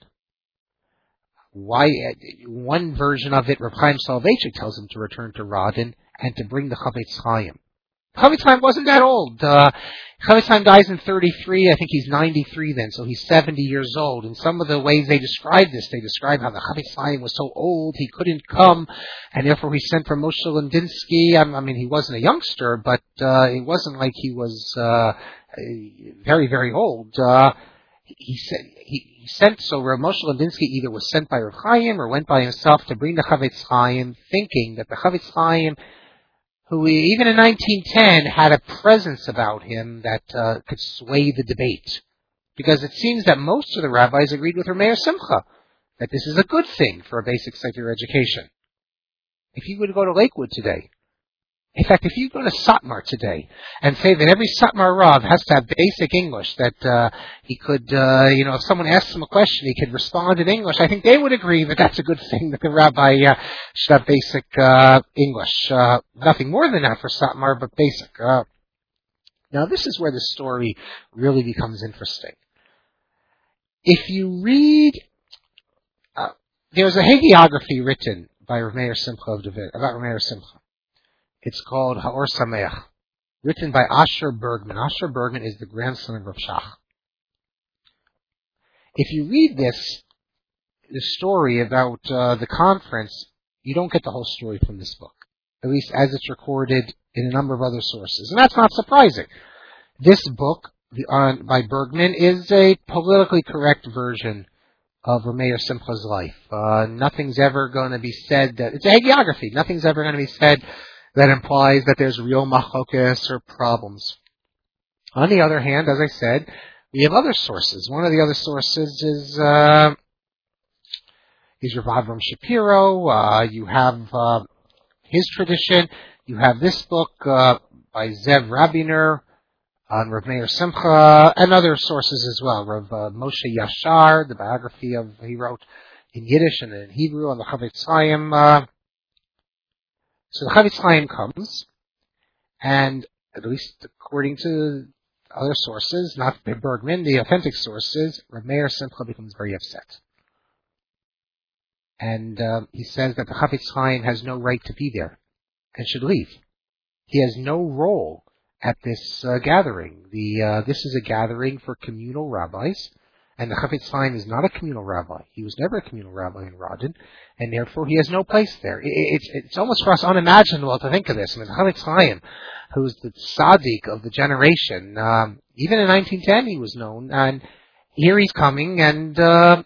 Why? One version of it, Reb Chaim Soloveitchik tells him to return to Radin and to bring the Chafetz Chaim. Chafetz Chaim wasn't that old. Chafetz Chaim dies in 33. I think he's 93 then, so he's 70 years old. And some of the ways they describe this, they describe how the Chafetz Chaim was so old he couldn't come, and therefore he sent for Moshe Londinsky. He wasn't a youngster, but it wasn't like he was very, very old. He sent, so Rav Moshe Londinsky either was sent by Rav Chaim or went by himself to bring the Chafetz Chaim, thinking that the Chafetz Chaim, who even in 1910 had a presence about him that could sway the debate. Because it seems that most of the rabbis agreed with Rameir Simcha, that this is a good thing for a basic secular education. If you would go to Lakewood today, in fact, if you go to Satmar today and say that every Satmar Rav has to have basic English, that he could, if someone asks him a question, he could respond in English, I think they would agree that that's a good thing, that the rabbi should have basic English. Nothing more than that for Satmar, but basic. Now, this is where the story really becomes interesting. If you read, there's a hagiography written by Rameir Simcha about Rameir Simcha. It's called Ha'or Sameach, written by Asher Bergman. Asher Bergman is the grandson of Rav Shach. If you read the story about the conference, you don't get the whole story from this book, at least as it's recorded in a number of other sources. And that's not surprising. This book by Bergman is a politically correct version of Rameir Simcha's life. Nothing's ever going to be said that, it's a hagiography, nothing's ever going to be said that implies that there's real machlokas or problems. On the other hand, as I said, we have other sources. One of the other sources is Rav Avram Shapiro. You have his tradition. You have this book by Zev Rabiner on Rav Meir Simcha, and other sources as well. Rav Moshe Yashar, the biography he wrote in Yiddish and in Hebrew on the Chavetz Chaim. So the Chavetz Chaim comes, and at least according to other sources, not Bergman, the authentic sources, Rav Meir Simcha becomes very upset. And he says that the Chavetz Chaim has no right to be there and should leave. He has no role at this gathering. This is a gathering for communal rabbis, and the Chavetz Chaim is not a communal rabbi. He was never a communal rabbi in Radin, and therefore he has no place there. It's almost for us unimaginable to think of this. I mean, the Chavetz Chaim, who's the tzaddik of the generation, even in 1910 he was known, and here he's coming, and the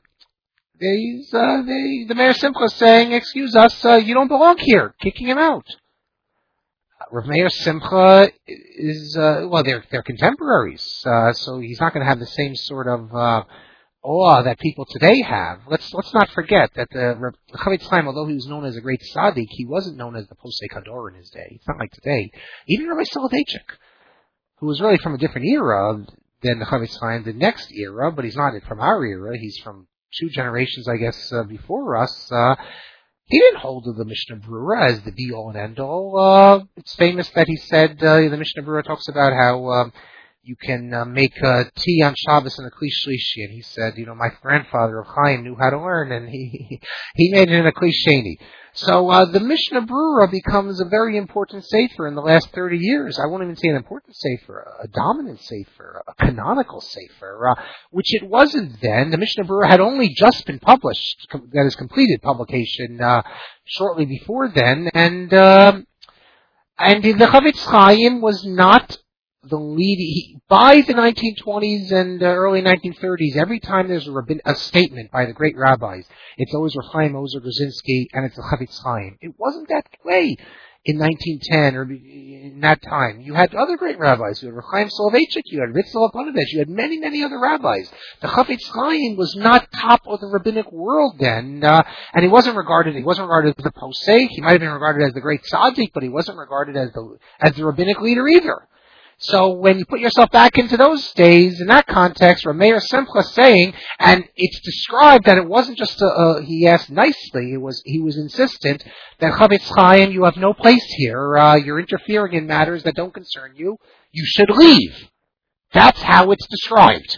Meir Simcha is saying, "Excuse us, you don't belong here," kicking him out. Rav Meir Simcha is, they're contemporaries, so he's not going to have the same sort of awe that people today have. Let's not forget that the Chavetz Chaim, although he was known as a great tzaddik, he wasn't known as the Posei Kador in his day. It's not like today. Even Rabbi Soloveitchik, who was really from a different era than the Chavetz Chaim, the next era, but he's not from our era. He's from 2 generations, I guess, before us. He didn't hold to the Mishnah Brura as the be-all and end-all. It's famous that he said, the Mishnah Brura talks about how you can make tea on Shabbos in a Kli Shlishi, and he said, my grandfather of Chaim knew how to learn, and he made it in a Kli Sheni. So the Mishnah Brura becomes a very important sefer in the last 30 years. I won't even say an important sefer, a dominant sefer, a canonical sefer, which it wasn't then. The Mishnah Brura had only just been published, that is completed publication shortly before then, and the Chavetz Chaim was not the lead. By the 1920s and early 1930s, every time there's a statement by the great rabbis, it's always Rav Chaim Ozer Grzinski and it's the Chavetz Chaim. It wasn't that way in 1910 or in that time. You had other great rabbis. You had Rav Chaim Soloveitchik, you had Ritzel Aponovich, you had many, many other rabbis. The Chavetz Chaim was not top of the rabbinic world then, and he wasn't regarded as the posek. He might have been regarded as the great tzaddik, but he wasn't regarded as the rabbinic leader either. So when you put yourself back into those days, in that context, Rav Meir Simcha saying, and it's described that it wasn't just he asked nicely, he was insistent that Chavetz Chaim, you have no place here, you're interfering in matters that don't concern you, you should leave. That's how it's described.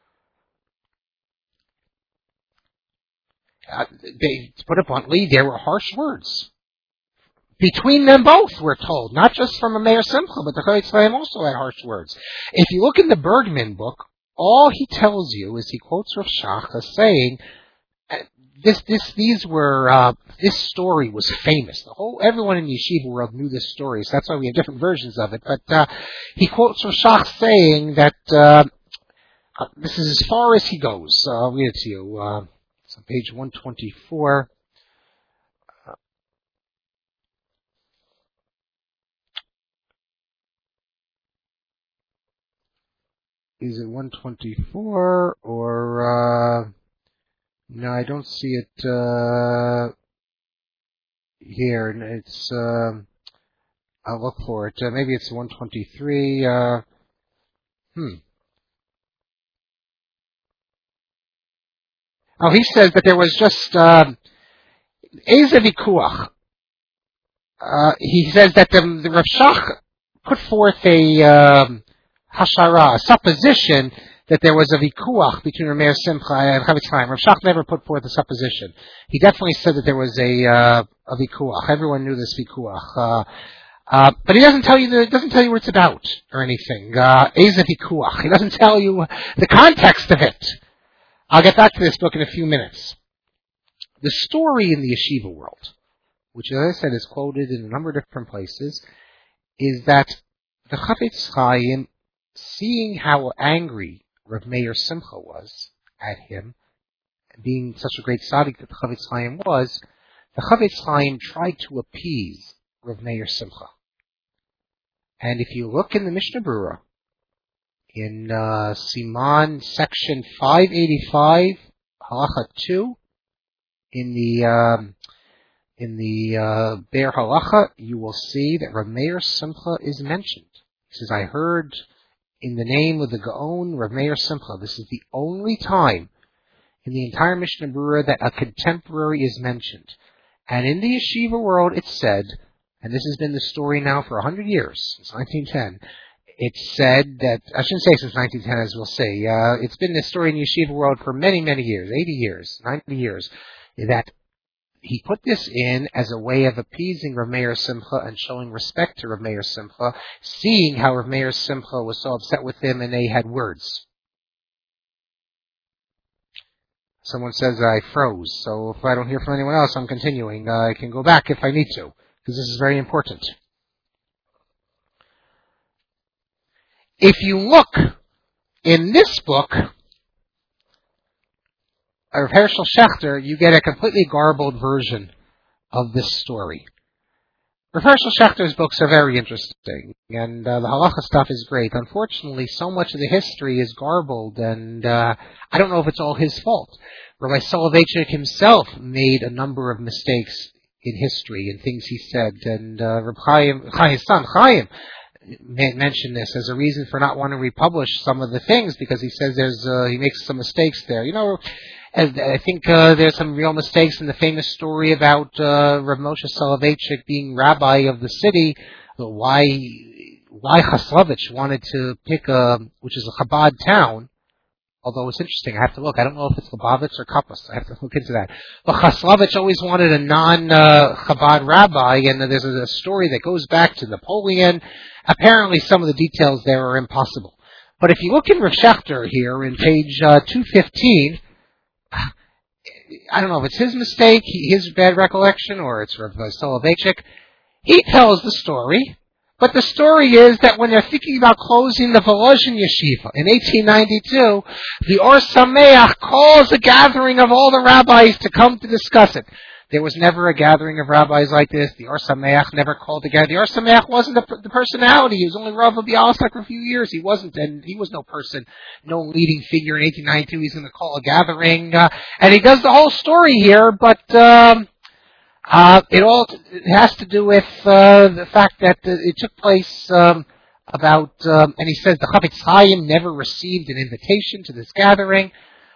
To put it bluntly, there were harsh words. Between them both, we're told, not just from a Meir Simcha, but the Chavetz Chaim also had harsh words. If you look in the Bergman book, all he tells you is he quotes Rav Shach as saying, this story was famous. Everyone in the yeshiva world knew this story, so that's why we have different versions of it. But he quotes Rav Shach saying that this is as far as he goes. I'll read it to you. It's on page 124. Is it 124 or no? I don't see it here. It's I'll look for it. Maybe it's 123. Oh, he says that there was just Eze Vikuach. He says that the Rav Shach put forth a hashara, a supposition that there was a vikuach between Rav Meir Simcha and Chavetz Chaim. Rav Shach never put forth a supposition. He definitely said that there was a vikuach. Everyone knew this vikuach. But he doesn't tell you what it's about or anything. Eze vikuach. He doesn't tell you the context of it. I'll get back to this book in a few minutes. The story in the yeshiva world, which as I said is quoted in a number of different places, is that the Chavetz Chaim, seeing how angry Rav Meir Simcha was at him, being such a great tzaddik that the Chavetz Chaim was, the Chavetz Chaim tried to appease Rav Meir Simcha. And if you look in the Mishnah Berurah, in Siman section 585, Halacha 2, in the Be'er Halacha, you will see that Rav Meir Simcha is mentioned. He says, I heard in the name of the Gaon Rav Meir Simcha. This is the only time in the entire Mishnah Berurah that a contemporary is mentioned. And in the yeshiva world, it's said, and this has been the story now for 100 years, since 1910, it's said that, I shouldn't say since 1910, as we'll see, it's been the story in the yeshiva world for many, many years, 80 years, 90 years, that he put this in as a way of appeasing Rav Meir Simcha and showing respect to Rav Meir Simcha, seeing how Rav Meir Simcha was so upset with him and they had words. Someone says I froze, so if I don't hear from anyone else, I'm continuing. I can go back if I need to, because this is very important. If you look in this book, of Hershel Schachter, you get a completely garbled version of this story. Rav Hershel Schachter's books are very interesting, and the halacha stuff is great. Unfortunately, so much of the history is garbled, and I don't know if it's all his fault. Rabbi Soloveitchik himself made a number of mistakes in history and things he said, and Reb Chaim's son, Chaim, mentioned this as a reason for not wanting to republish some of the things, because he says he makes some mistakes there. I think there's some real mistakes in the famous story about Rav Moshe Soloveitchik being rabbi of the city. Why Chaslovich wanted to pick which is a Chabad town. Although it's interesting, I have to look. I don't know if it's Lubavitch or Kapos. I have to look into that. But Chaslovich always wanted a non-Chabad rabbi, and there's a story that goes back to Napoleon. Apparently, some of the details there are impossible. But if you look in Rav Schachter here in page 215. I don't know if it's his mistake, his bad recollection, or it's Rav Soloveitchik. He tells the story, but the story is that when they're thinking about closing the Volozhin Yeshiva in 1892, the Or Sameach calls a gathering of all the rabbis to come to discuss it. There was never a gathering of rabbis like this. The Or Sameach never called together. The Or Sameach wasn't the personality. He was only Rav of Bialystok for a few years. He wasn't, and he was no person, no leading figure in 1892. He's going to call a gathering, and he does the whole story here. But it has to do with the fact that it took place and he says the Chavetz Chaim never received an invitation to this gathering.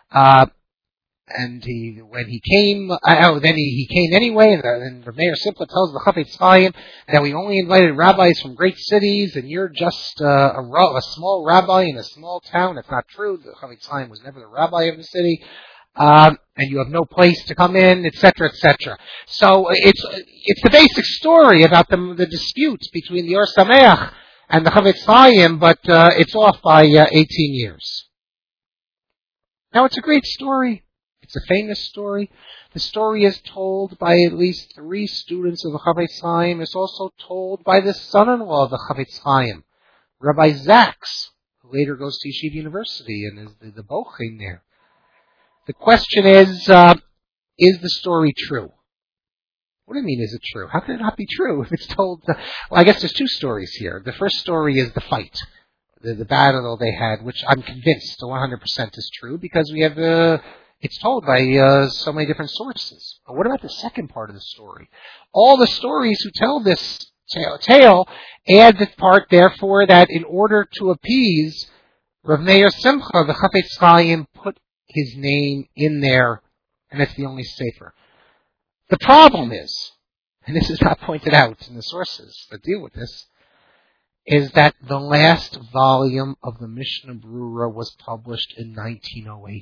And when he came, then he came anyway, and Rav Meir Simcha tells the Chavetz Chaim that we only invited rabbis from great cities, and you're just a small rabbi in a small town. That's not true. The Chavetz Chaim was never the rabbi of the city, and you have no place to come in, etc., etc. So it's the basic story about the disputes between the Or Sameach and the Chavetz Chaim, but it's off by 18 years. Now, it's a great story. It's a famous story. The story is told by at least 3 students of the Chavetz Chaim. It's also told by the son-in-law of the Chavetz Chaim, Rabbi Zaks, who later goes to Yeshiva University and is the Bochin there. The question is the story true? What do you mean, is it true? How can it not be true if it's told? Well, I guess there's 2 stories here. The first story is the fight, the battle they had, which I'm convinced 100% is true, because we have it's told by so many different sources. But what about the second part of the story? All the stories who tell this tale add the part, therefore, that in order to appease Rav Meir Simcha, the Chavetz Chaim put his name in there, and that's the only sefer. The problem is, and this is not pointed out in the sources that deal with this, is that the last volume of the Mishnah Berurah was published in 1908.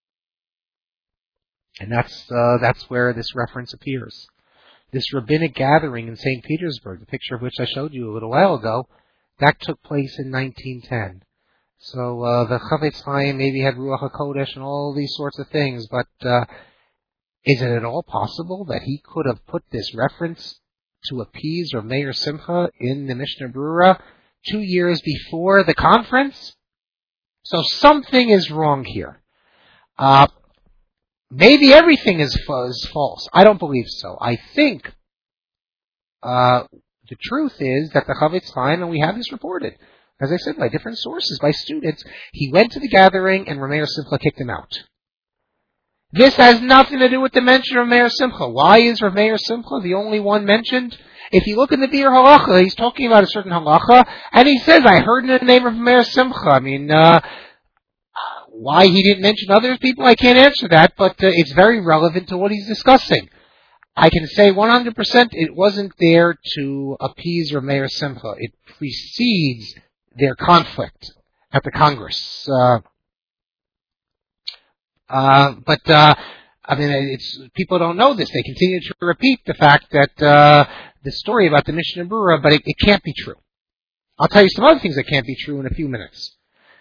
And that's where this reference appears. This rabbinic gathering in St. Petersburg, the picture of which I showed you a little while ago, that took place in 1910. So the Chavetz Chaim maybe had Ruach HaKodesh and all these sorts of things, but is it at all possible that he could have put this reference to appease Rav Meir Simcha in the Mishnah Berurah 2 years before the conference? So something is wrong here. maybe everything is false. I don't believe so. I think the truth is that the Chavetz Chaim, and we have this reported, as I said, by different sources, by students, he went to the gathering and Rameir Simcha kicked him out. This has nothing to do with the mention of Rameir Simcha. Why is Rameir Simcha the only one mentioned? If you look in the Biur Halacha, he's talking about a certain halacha, and he says, I heard in the name of Rameir Simcha. I mean, why he didn't mention other people, I can't answer that, but it's very relevant to what he's discussing. I can say 100% it wasn't there to appease Rameir Simcha. It precedes their conflict at the Congress. I mean, it's people don't know this. They continue to repeat the fact that the story about the Mishnah Berurah, but it can't be true. I'll tell you some other things that can't be true in a few minutes.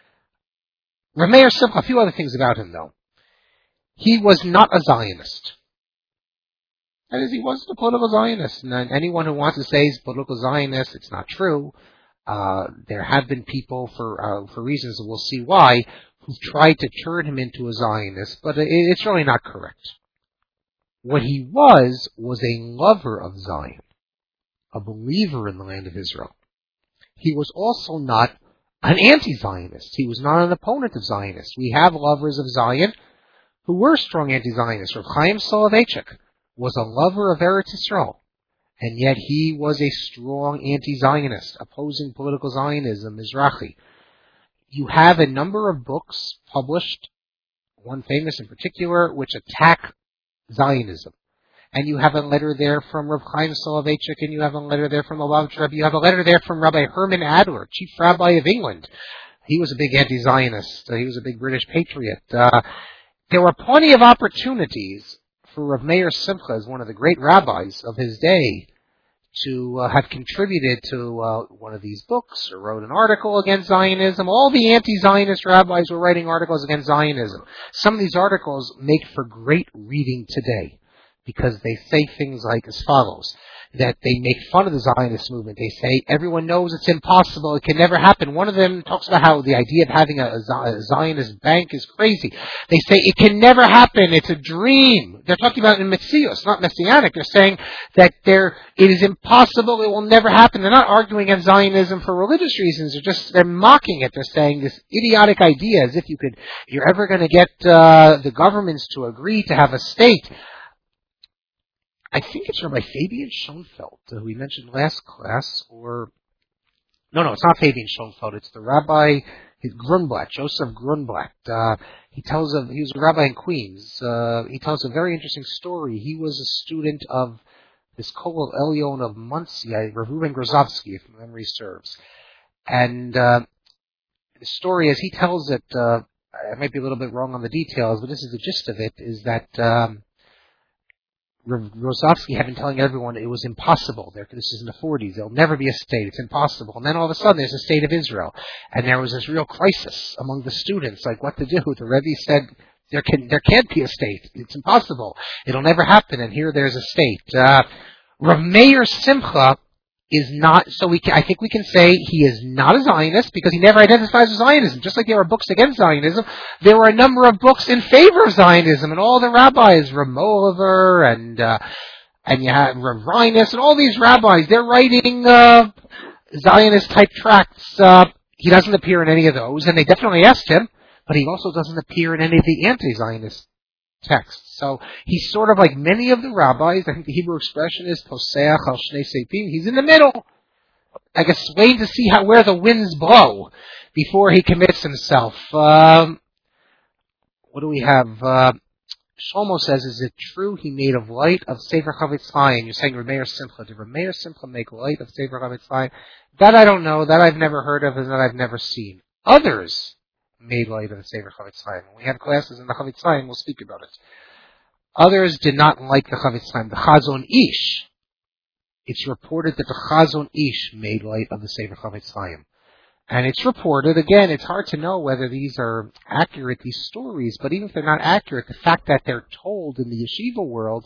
Rameir Simcha, a few other things about him, though. He was not a Zionist. That is, he wasn't a political Zionist. And anyone who wants to say he's a political Zionist, it's not true. There have been people, for reasons we'll see why, who've tried to turn him into a Zionist, but it's really not correct. What he was a lover of Zion, a believer in the land of Israel. He was also not an anti-Zionist. He was not an opponent of Zionists. We have lovers of Zion who were strong anti-Zionists. Rav Chaim Soloveitchik was a lover of Eretz Yisrael, and yet he was a strong anti-Zionist, opposing political Zionism, Mizrahi. You have a number of books published, one famous in particular, which attack Zionism. And you have a letter there from Rav Chaim Soloveitchik, and you have a letter there from the Lubavitch Rebbe. You have a letter there from Rabbi Herman Adler, chief rabbi of England. He was a big anti-Zionist. He was a big British patriot. There were plenty of opportunities for Rav Meir Simcha, as one of the great rabbis of his day, to have contributed to one of these books or wrote an article against Zionism. All the anti-Zionist rabbis were writing articles against Zionism. Some of these articles make for great reading today, because they say things like as follows, that they make fun of the Zionist movement. They say, everyone knows it's impossible, it can never happen. One of them talks about how the idea of having a Zionist bank is crazy. They say, it can never happen, it's a dream. They're talking about in Metzius, not Messianic. They're saying that it is impossible, it will never happen. They're not arguing against Zionism for religious reasons, they're mocking it. They're saying this idiotic idea, as if you're ever going to get the governments to agree to have a state. I think it's Rabbi Fabian Schoenfeld, who we mentioned last class, or... No, it's not Fabian Schoenfeld, it's the Rabbi Grunblatt, Joseph Grunblatt. He was a rabbi in Queens. He tells a very interesting story. He was a student of this Kolel Elyon of Monsey, Rav Reuben Grozovsky, if memory serves. And the story, as he tells it, I might be a little bit wrong on the details, but this is the gist of it, is that... Grozovsky had been telling everyone it was impossible. This is in the 40s. There'll never be a state. It's impossible. And then all of a sudden there's a state of Israel. And there was this real crisis among the students, like what to do. The Rebbe said, there can't be a state. It's impossible. It'll never happen. And here there's a state. Rav Meir Simcha is not, I think we can say he is not a Zionist because he never identifies with Zionism. Just like there were books against Zionism, there were a number of books in favor of Zionism, and all the rabbis, Rav Moliver and you have Rav Reines, and all these rabbis, they're writing Zionist-type tracts. He doesn't appear in any of those, and they definitely asked him, but he also doesn't appear in any of the anti-Zionist texts. So he's sort of like many of the rabbis. I think the Hebrew expression is Poseach al Shnei Seipim. He's in the middle. I guess waiting to see where the winds blow before he commits himself. What do we have? Shlomo says, is it true he made of light of Sefer Chavetz Chaim? You're saying Rav Meir Simcha. Did Rav Meir Simcha make light of Sefer Chavetz Chaim? That I don't know. That I've never heard of and that I've never seen. Others made light of the Sefer Chavetz Chaim. When we have classes in the Chavetz Chaim, we'll speak about it. Others did not like the Chavetz Chaim. The Chazon Ish, it's reported that the Chazon Ish made light of the Sefer Chavetz Chaim. And it's reported, again, it's hard to know whether these are accurate, these stories, but even if they're not accurate, the fact that they're told in the yeshiva world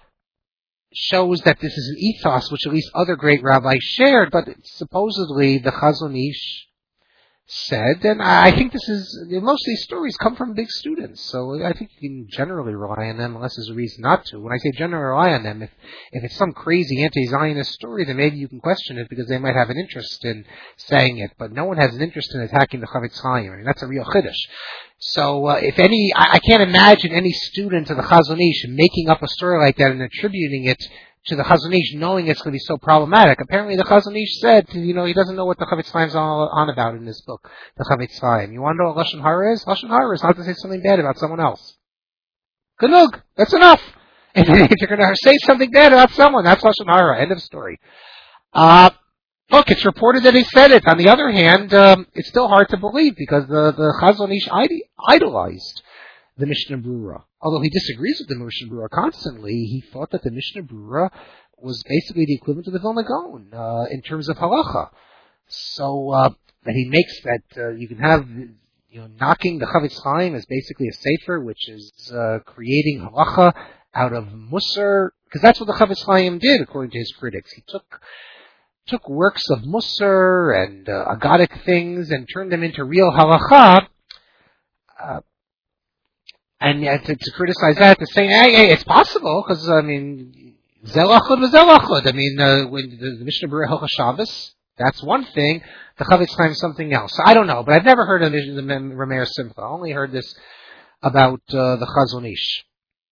shows that this is an ethos which at least other great rabbis shared, but supposedly the Chazon Ish said, and I think most of these stories come from big students, so I think you can generally rely on them unless there's a reason not to. When I say generally rely on them, if it's some crazy anti-Zionist story, then maybe you can question it because they might have an interest in saying it, but no one has an interest in attacking the Chavetz Chaim. I mean, that's a real chiddush. So I can't imagine any student of the Chazon Ish making up a story like that and attributing it to the Chazon Ish, knowing it's going to be so problematic. Apparently the Chazon Ish said, he doesn't know what the Chavetz Chaim is on about in this book, the Chavetz Chaim. You want to know what Lashon Hara is? Lashon Hara is not to say something bad about someone else. Genug. That's enough. If you're going to say something bad about someone, that's Lashon Hara. End of story. Look, it's reported that he said it. On the other hand, it's still hard to believe because the Chazon Ish idolized the Mishnah Brura. Although he disagrees with the Mishnah Brura constantly, he thought that the Mishnah Brura was basically the equivalent of the Vilna Gaon in terms of halacha. So that he makes that you can have knocking the Chavetz Chaim is basically a sefer which is creating halacha out of Musar, because that's what the Chavetz Chaim did according to his critics. He took works of Musar and Agadic things and turned them into real halacha. And to criticize that, to say, hey, it's possible, because, Zelachud was Zelachud. When the Mishnah Berurah Hilchos Shabbos, that's one thing, the Chavetz Chaim is something else. So I don't know, but I've never heard of the Rameir Simcha. I only heard this about the Chazon Ish.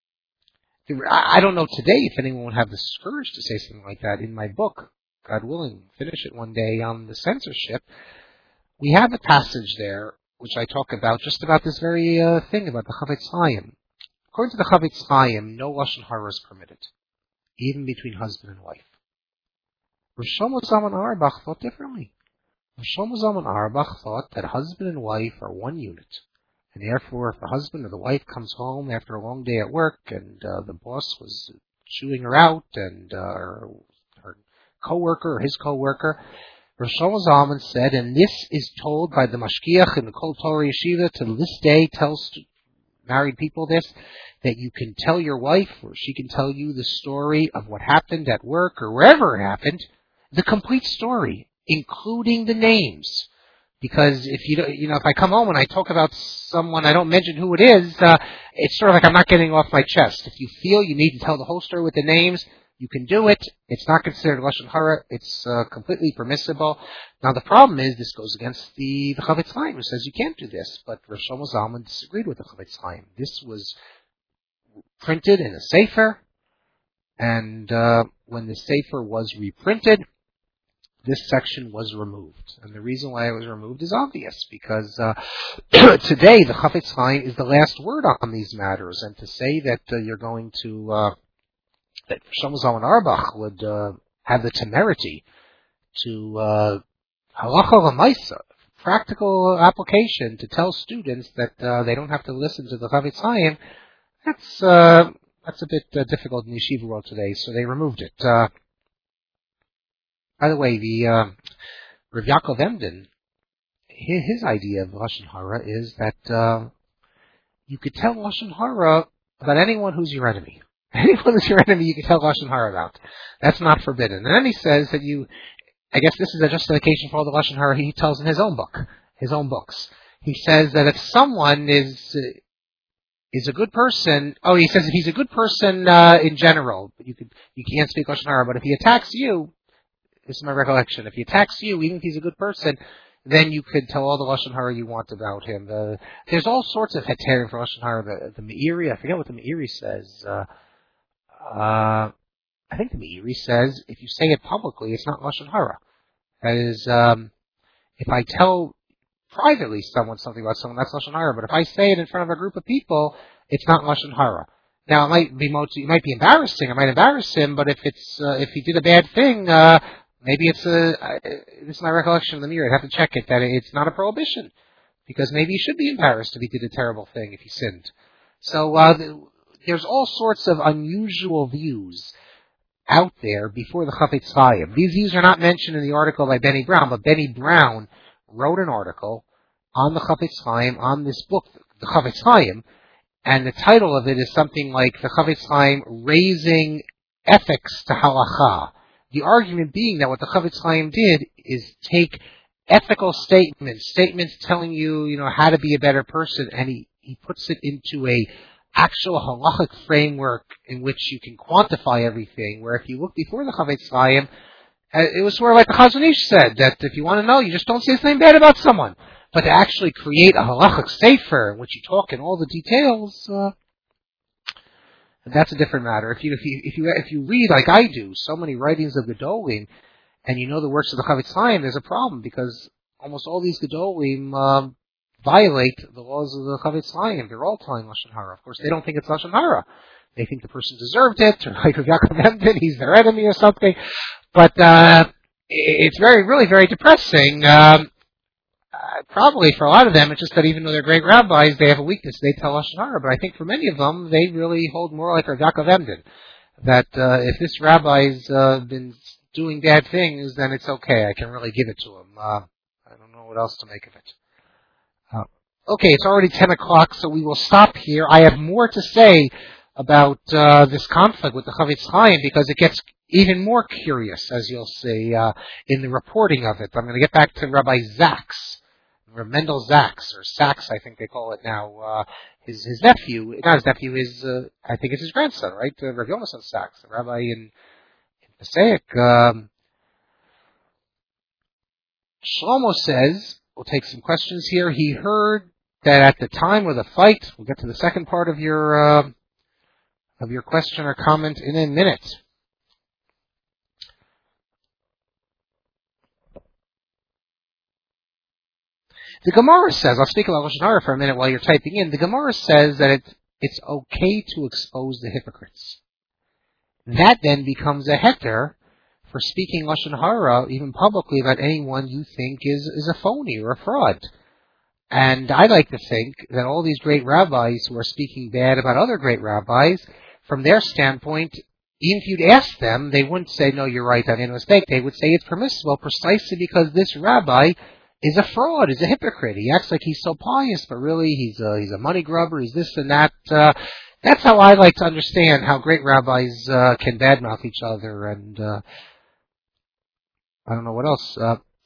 I don't know today if anyone would have the courage to say something like that. In my book, God willing, finish it one day on the censorship, we have a passage there which I talk about just about this very thing about the Chavetz Chaim. According to the Chavetz Chaim, no Lashon Hara is permitted, even between husband and wife. Rosh Shlomo Zalman Auerbach thought differently. Rosh Shlomo Zalman Auerbach thought that husband and wife are one unit, and therefore if the husband or the wife comes home after a long day at work and the boss was chewing her out and her coworker or his coworker, Rosh Shlomo Zalman said, and this is told by the Mashgiach in the Kol Torah Yeshiva to this day, tells married people this, that you can tell your wife, or she can tell you the story of what happened at work or wherever it happened, the complete story, including the names. Because if I come home and I talk about someone, I don't mention who it is, it's sort of like I'm not getting off my chest. If you feel you need to tell the whole story with the names, you can do it. It's not considered Lashon Hara. It's completely permissible. Now the problem is this goes against the Chavetz Chaim, who says you can't do this. But Rosh Shlomo Zalman disagreed with the Chavetz Chaim. This was printed in a sefer, and when the sefer was reprinted, this section was removed. And the reason why it was removed is obvious, because today the Chavetz Chaim is the last word on these matters, and to say that you're going to that Shlomo Zalman Auerbach would have the temerity to halacha l'maisa, practical application, to tell students that they don't have to listen to the Chavetz Chaim, that's a bit difficult in the yeshiva world today, so they removed it. By the way, the Rav Yaakov Emden, his idea of Lashon Hara is that you could tell Lashon Hara about anyone who's your enemy. Anyone who's your enemy, you can tell Lashon Hara about. That's not forbidden. And then he says that I guess this is a justification for all the Lashon Hara he tells in his own books. He says that if someone is a good person, he says if he's a good person in general, you can't speak Lashon Hara, but if he attacks you, this is my recollection, if he attacks you, even if he's a good person, then you could tell all the Lashon Hara you want about him. There's all sorts of heterim for Lashon Hara. The Meiri, I forget what the Meiri says. I think the Meiri says if you say it publicly, it's not Lashon Hara. That is, if I tell privately something about someone, that's Lashon Hara. But if I say it in front of a group of people, it's not Lashon Hara. Now it might be embarrassing. I might embarrass him, but if he did a bad thing, maybe this is my recollection of the Meiri. I'd have to check it, that it's not a prohibition, because maybe he should be embarrassed if he did a terrible thing, if he sinned. So there's all sorts of unusual views out there before the Chavetz Chaim. These views are not mentioned in the article by Benny Brown, but Benny Brown wrote an article on the Chavetz Chaim, on this book, the Chavetz Chaim, and the title of it is something like the Chavetz Chaim raising ethics to halacha. The argument being that what the Chavetz Chaim did is take ethical statements telling you, how to be a better person, and he puts it into a actual halachic framework in which you can quantify everything, where if you look before the Chavetz Chaim, it was sort of like the Chazon Ish said, that if you want to know, you just don't say something bad about someone. But to actually create a halachic sefer in which you talk in all the details, that's a different matter. If you read like I do so many writings of Gedolim, and you know the works of the Chavetz Chaim, there's a problem because almost all these Gedolim violate the laws of the Chavetz Chaim. They're all telling Lashon Hara. Of course, they don't think it's Lashon Hara. They think the person deserved it, or like Yaakov Emden, he's their enemy or something. But it's really very depressing. Probably for a lot of them, it's just that even though they're great rabbis, they have a weakness. They tell Lashon Hara. But I think for many of them, they really hold more like Yaakov Emden. That if this rabbi's been doing bad things, then it's okay. I can really give it to him. I don't know what else to make of it. Okay, it's already 10 o'clock, so we will stop here. I have more to say about this conflict with the Chavetz Chaim because it gets even more curious, as you'll see, in the reporting of it. I'm going to get back to Rabbi Zaks, or Mendel Zaks, or Sachs, I think they call it now. His nephew, not his nephew, I think it's his grandson, right? Rabbi Yonasan Sachs, a rabbi in Passaic. Shlomo says, we'll take some questions here. He heard that at the time of the fight, we'll get to the second part of your question or comment in a minute. The Gemara says, I'll speak about Lashon Hara for a minute while you're typing in. The Gemara says that it's okay to expose the hypocrites. That then becomes a heter for speaking Lashon Hara, even publicly, about anyone you think is a phony or a fraud. And I like to think that all these great rabbis who are speaking bad about other great rabbis, from their standpoint, even if you'd ask them, they wouldn't say, no, you're right, I made a mistake. They would say it's permissible precisely because this rabbi is a fraud, is a hypocrite. He acts like he's so pious, but really he's a money grubber, he's this and that. That's how I like to understand how great rabbis can badmouth each other, and I don't know what else.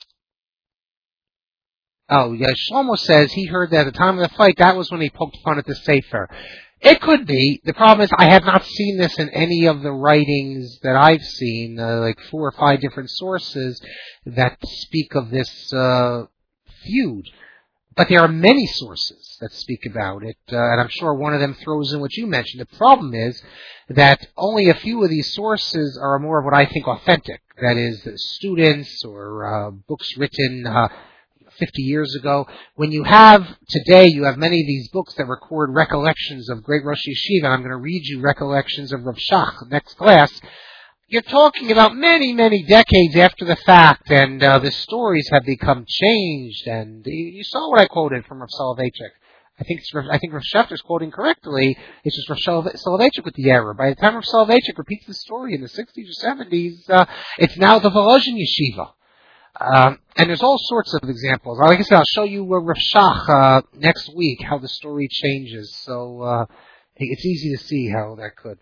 Shlomo says he heard that at the time of the fight, that was when he poked fun at the Sefer. It could be. The problem is I have not seen this in any of the writings that I've seen, like 4 or 5 different sources that speak of this feud. But there are many sources that speak about it, and I'm sure one of them throws in what you mentioned. The problem is that only a few of these sources are more of what I think authentic. That is, students or books written 50 years ago. When you have many of these books that record recollections of great Rosh Yeshiva. I'm going to read you recollections of Rav Shach next class. You're talking about many, many decades after the fact, and the stories have become changed. And you saw what I quoted from Rav Soloveitchik. I think Rav Schefter's quoting correctly. It's just Rav Soloveitchik with the error. By the time Rav Soloveitchik repeats the story in the 60s or 70s, it's now the Volozhin Yeshiva. And there's all sorts of examples. Like I said, I'll show you Rav Shach next week, how the story changes. So it's easy to see how that could.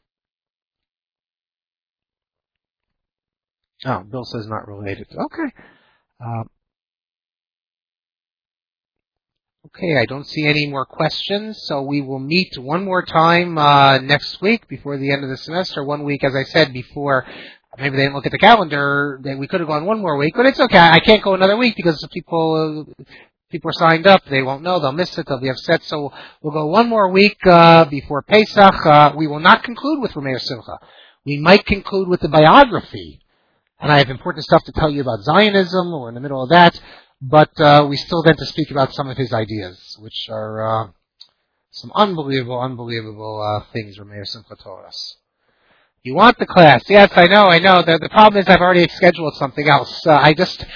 Oh, Bill says not related. Okay. Okay, I don't see any more questions, so we will meet one more time next week before the end of the semester. 1 week, as I said before. Maybe they didn't look at the calendar. We could have gone one more week, but it's okay. I can't go another week because people are signed up. They won't know. They'll miss it. They'll be upset. So we'll go one more week before Pesach. We will not conclude with Rameir Simcha. We might conclude with the biography. And I have important stuff to tell you about Zionism. We're in the middle of that. But we still then to speak about some of his ideas, which are some unbelievable things Rameir Simcha taught us. You want the class? Yes, I know. The problem is I've already scheduled something else. I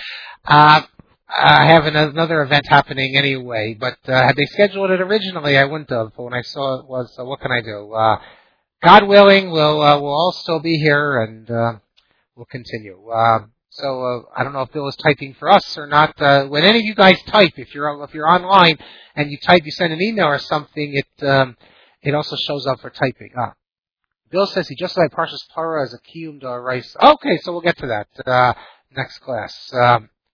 have another event happening anyway, but had they scheduled it originally, I wouldn't have. But when I saw it was, what can I do? God willing, we'll all still be here, and we'll continue. So I don't know if Bill is typing for us or not. When any of you guys type, if you're online and you type, you send an email or something, it also shows up for typing. Bill says he just like Parshas Torah as a Kiyum D'Oraisa. Okay, so we'll get to that next class.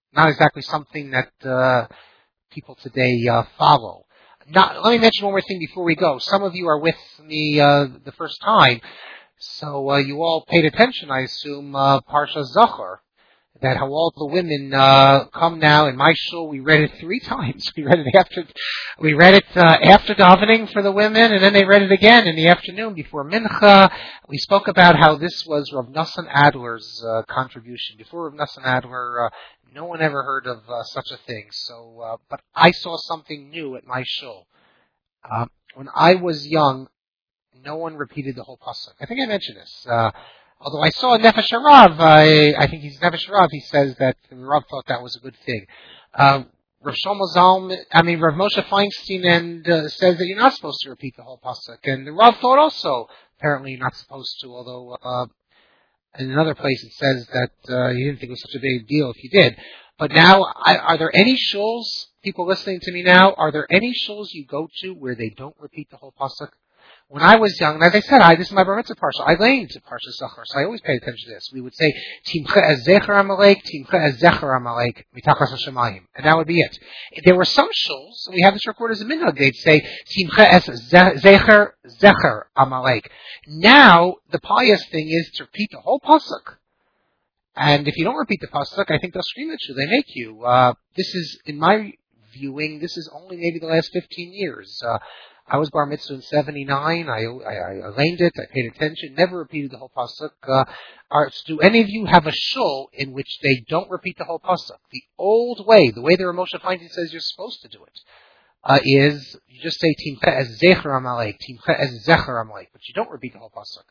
not exactly something that people today follow. Let me mention one more thing before we go. Some of you are with me the first time, so you all paid attention, I assume, Parsha Zachor. That how all the women come now. In my shul, we read it 3 times. We read it after davening for the women, and then they read it again in the afternoon before mincha. We spoke about how this was Rav Nosson Adler's contribution. Before Rav Nosson Adler, no one ever heard of such a thing. So, but I saw something new at my shul. When I was young, no one repeated the whole pasuk. I think I mentioned this. Although I saw Nefesh Rav, I think he's Nefesh Rav, he says that Rav thought that was a good thing. Rav Moshe Feinstein says that you're not supposed to repeat the whole pasuk. And the Rav thought also, apparently you're not supposed to, although in another place it says that he didn't think it was such a big deal if you did. But now, are there any shuls, people listening to me now, are there any shuls you go to where they don't repeat the whole pasuk? When I was young, and as I said, this is my bar mitzvah parsha. I learned Parsha Zachor, so I always paid attention to this. We would say, Timcha es zecher Amalek, Timcha es zecher Amalek, mitachas hashemayim. And that would be it. There were some shuls, and we have this recorded as a minhag, they'd say, Timcha es zecher Amalek. Now, the pious thing is to repeat the whole pasuk. And if you don't repeat the pasuk, I think they'll scream at you. They make you. This is, in my viewing, this is only maybe the last 15 years. I was bar mitzvah in 79. I learned it. I paid attention. Never repeated the whole pasuk. Do any of you have a shul in which they don't repeat the whole pasuk? The old way, the way the Rav Moshe Feinstein says you're supposed to do it, is you just say Timcha es zecher Amalek, Timcha es zecher Amalek, but you don't repeat the whole pasuk.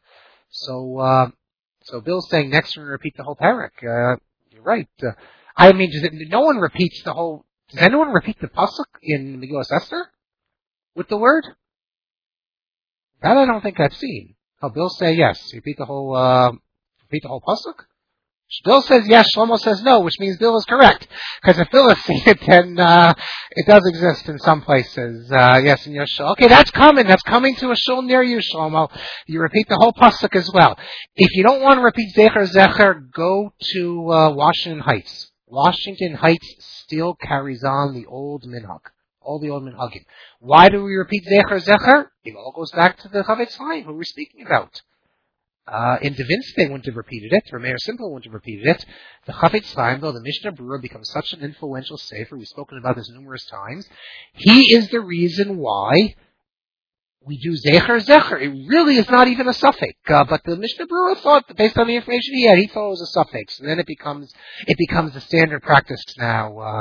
So Bill's saying next we're going to repeat the whole parak. You're right. No one repeats the whole. Does anyone repeat the pasuk in Megillas Esther? With the word? That I don't think I've seen. Oh, Bill say yes. Repeat the whole pasuk? Bill says yes, Shlomo says no, which means Bill is correct. Because if Bill has seen it, then it does exist in some places. Yes, in your shul. Okay, that's coming. That's coming to a shul near you, Shlomo. You repeat the whole pasuk as well. If you don't want to repeat Zecher, go to Washington Heights. Washington Heights still carries on the old minhag. All the old minhagim. Why do we repeat Zecher? It all goes back to the Chavetz Chaim, who we're speaking about. In Devinsk, they wouldn't have repeated it. Rameir Simple wouldn't have repeated it. The Chavetz Chaim, though the Mishnah Berurah becomes such an influential sefer, we've spoken about this numerous times, he is the reason why we do Zecher. It really is not even a suffix. But the Mishnah Berurah thought, based on the information he had, he thought it was a suffix. And then it becomes the standard practice now.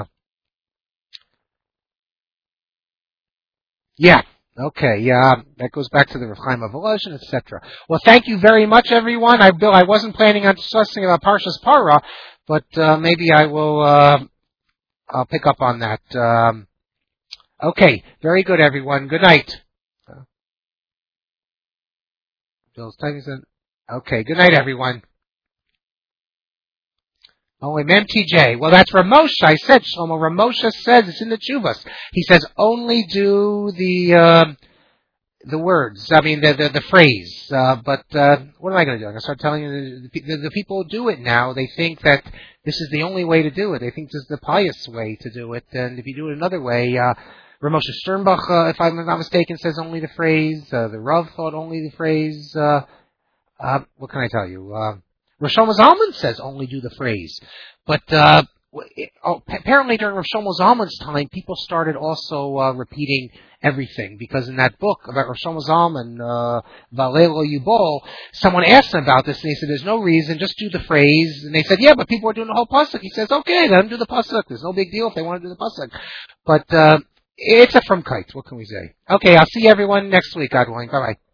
Yeah. Okay. Yeah. That goes back to the Rav Chaim of Volozhin, etc. Well, thank you very much, everyone. I wasn't planning on discussing about Parshas Parah, but maybe I will. I'll pick up on that. Okay. Very good, everyone. Good night. Bill's typing said. Okay. Good night, everyone. Oh, Mem TJ. Well, that's Rav Moshe. I said, Shlomo. Rav Moshe says it's in the Tshuvas. He says only do the words. I mean the phrase. But what am I going to do? I'm going to start telling you the people who do it now. They think that this is the only way to do it. They think this is the pious way to do it. And if you do it another way, Rav Moshe Sternbach, if I'm not mistaken, says only the phrase. The Rav thought only the phrase. What can I tell you? Rav Shlomo Zalman says only do the phrase. But apparently during Rav Shlomo Zalman's time, people started also repeating everything. Because in that book about Rav Shlomo Zalman, Valelo Yubol, someone asked him about this, and he said, there's no reason, just do the phrase. And they said, yeah, but people are doing the whole pasuk. He says, okay, let them do the pasuk. There's no big deal if they want to do the pasuk. But it's a frumkeit. What can we say? Okay, I'll see everyone next week, God willing. Bye-bye.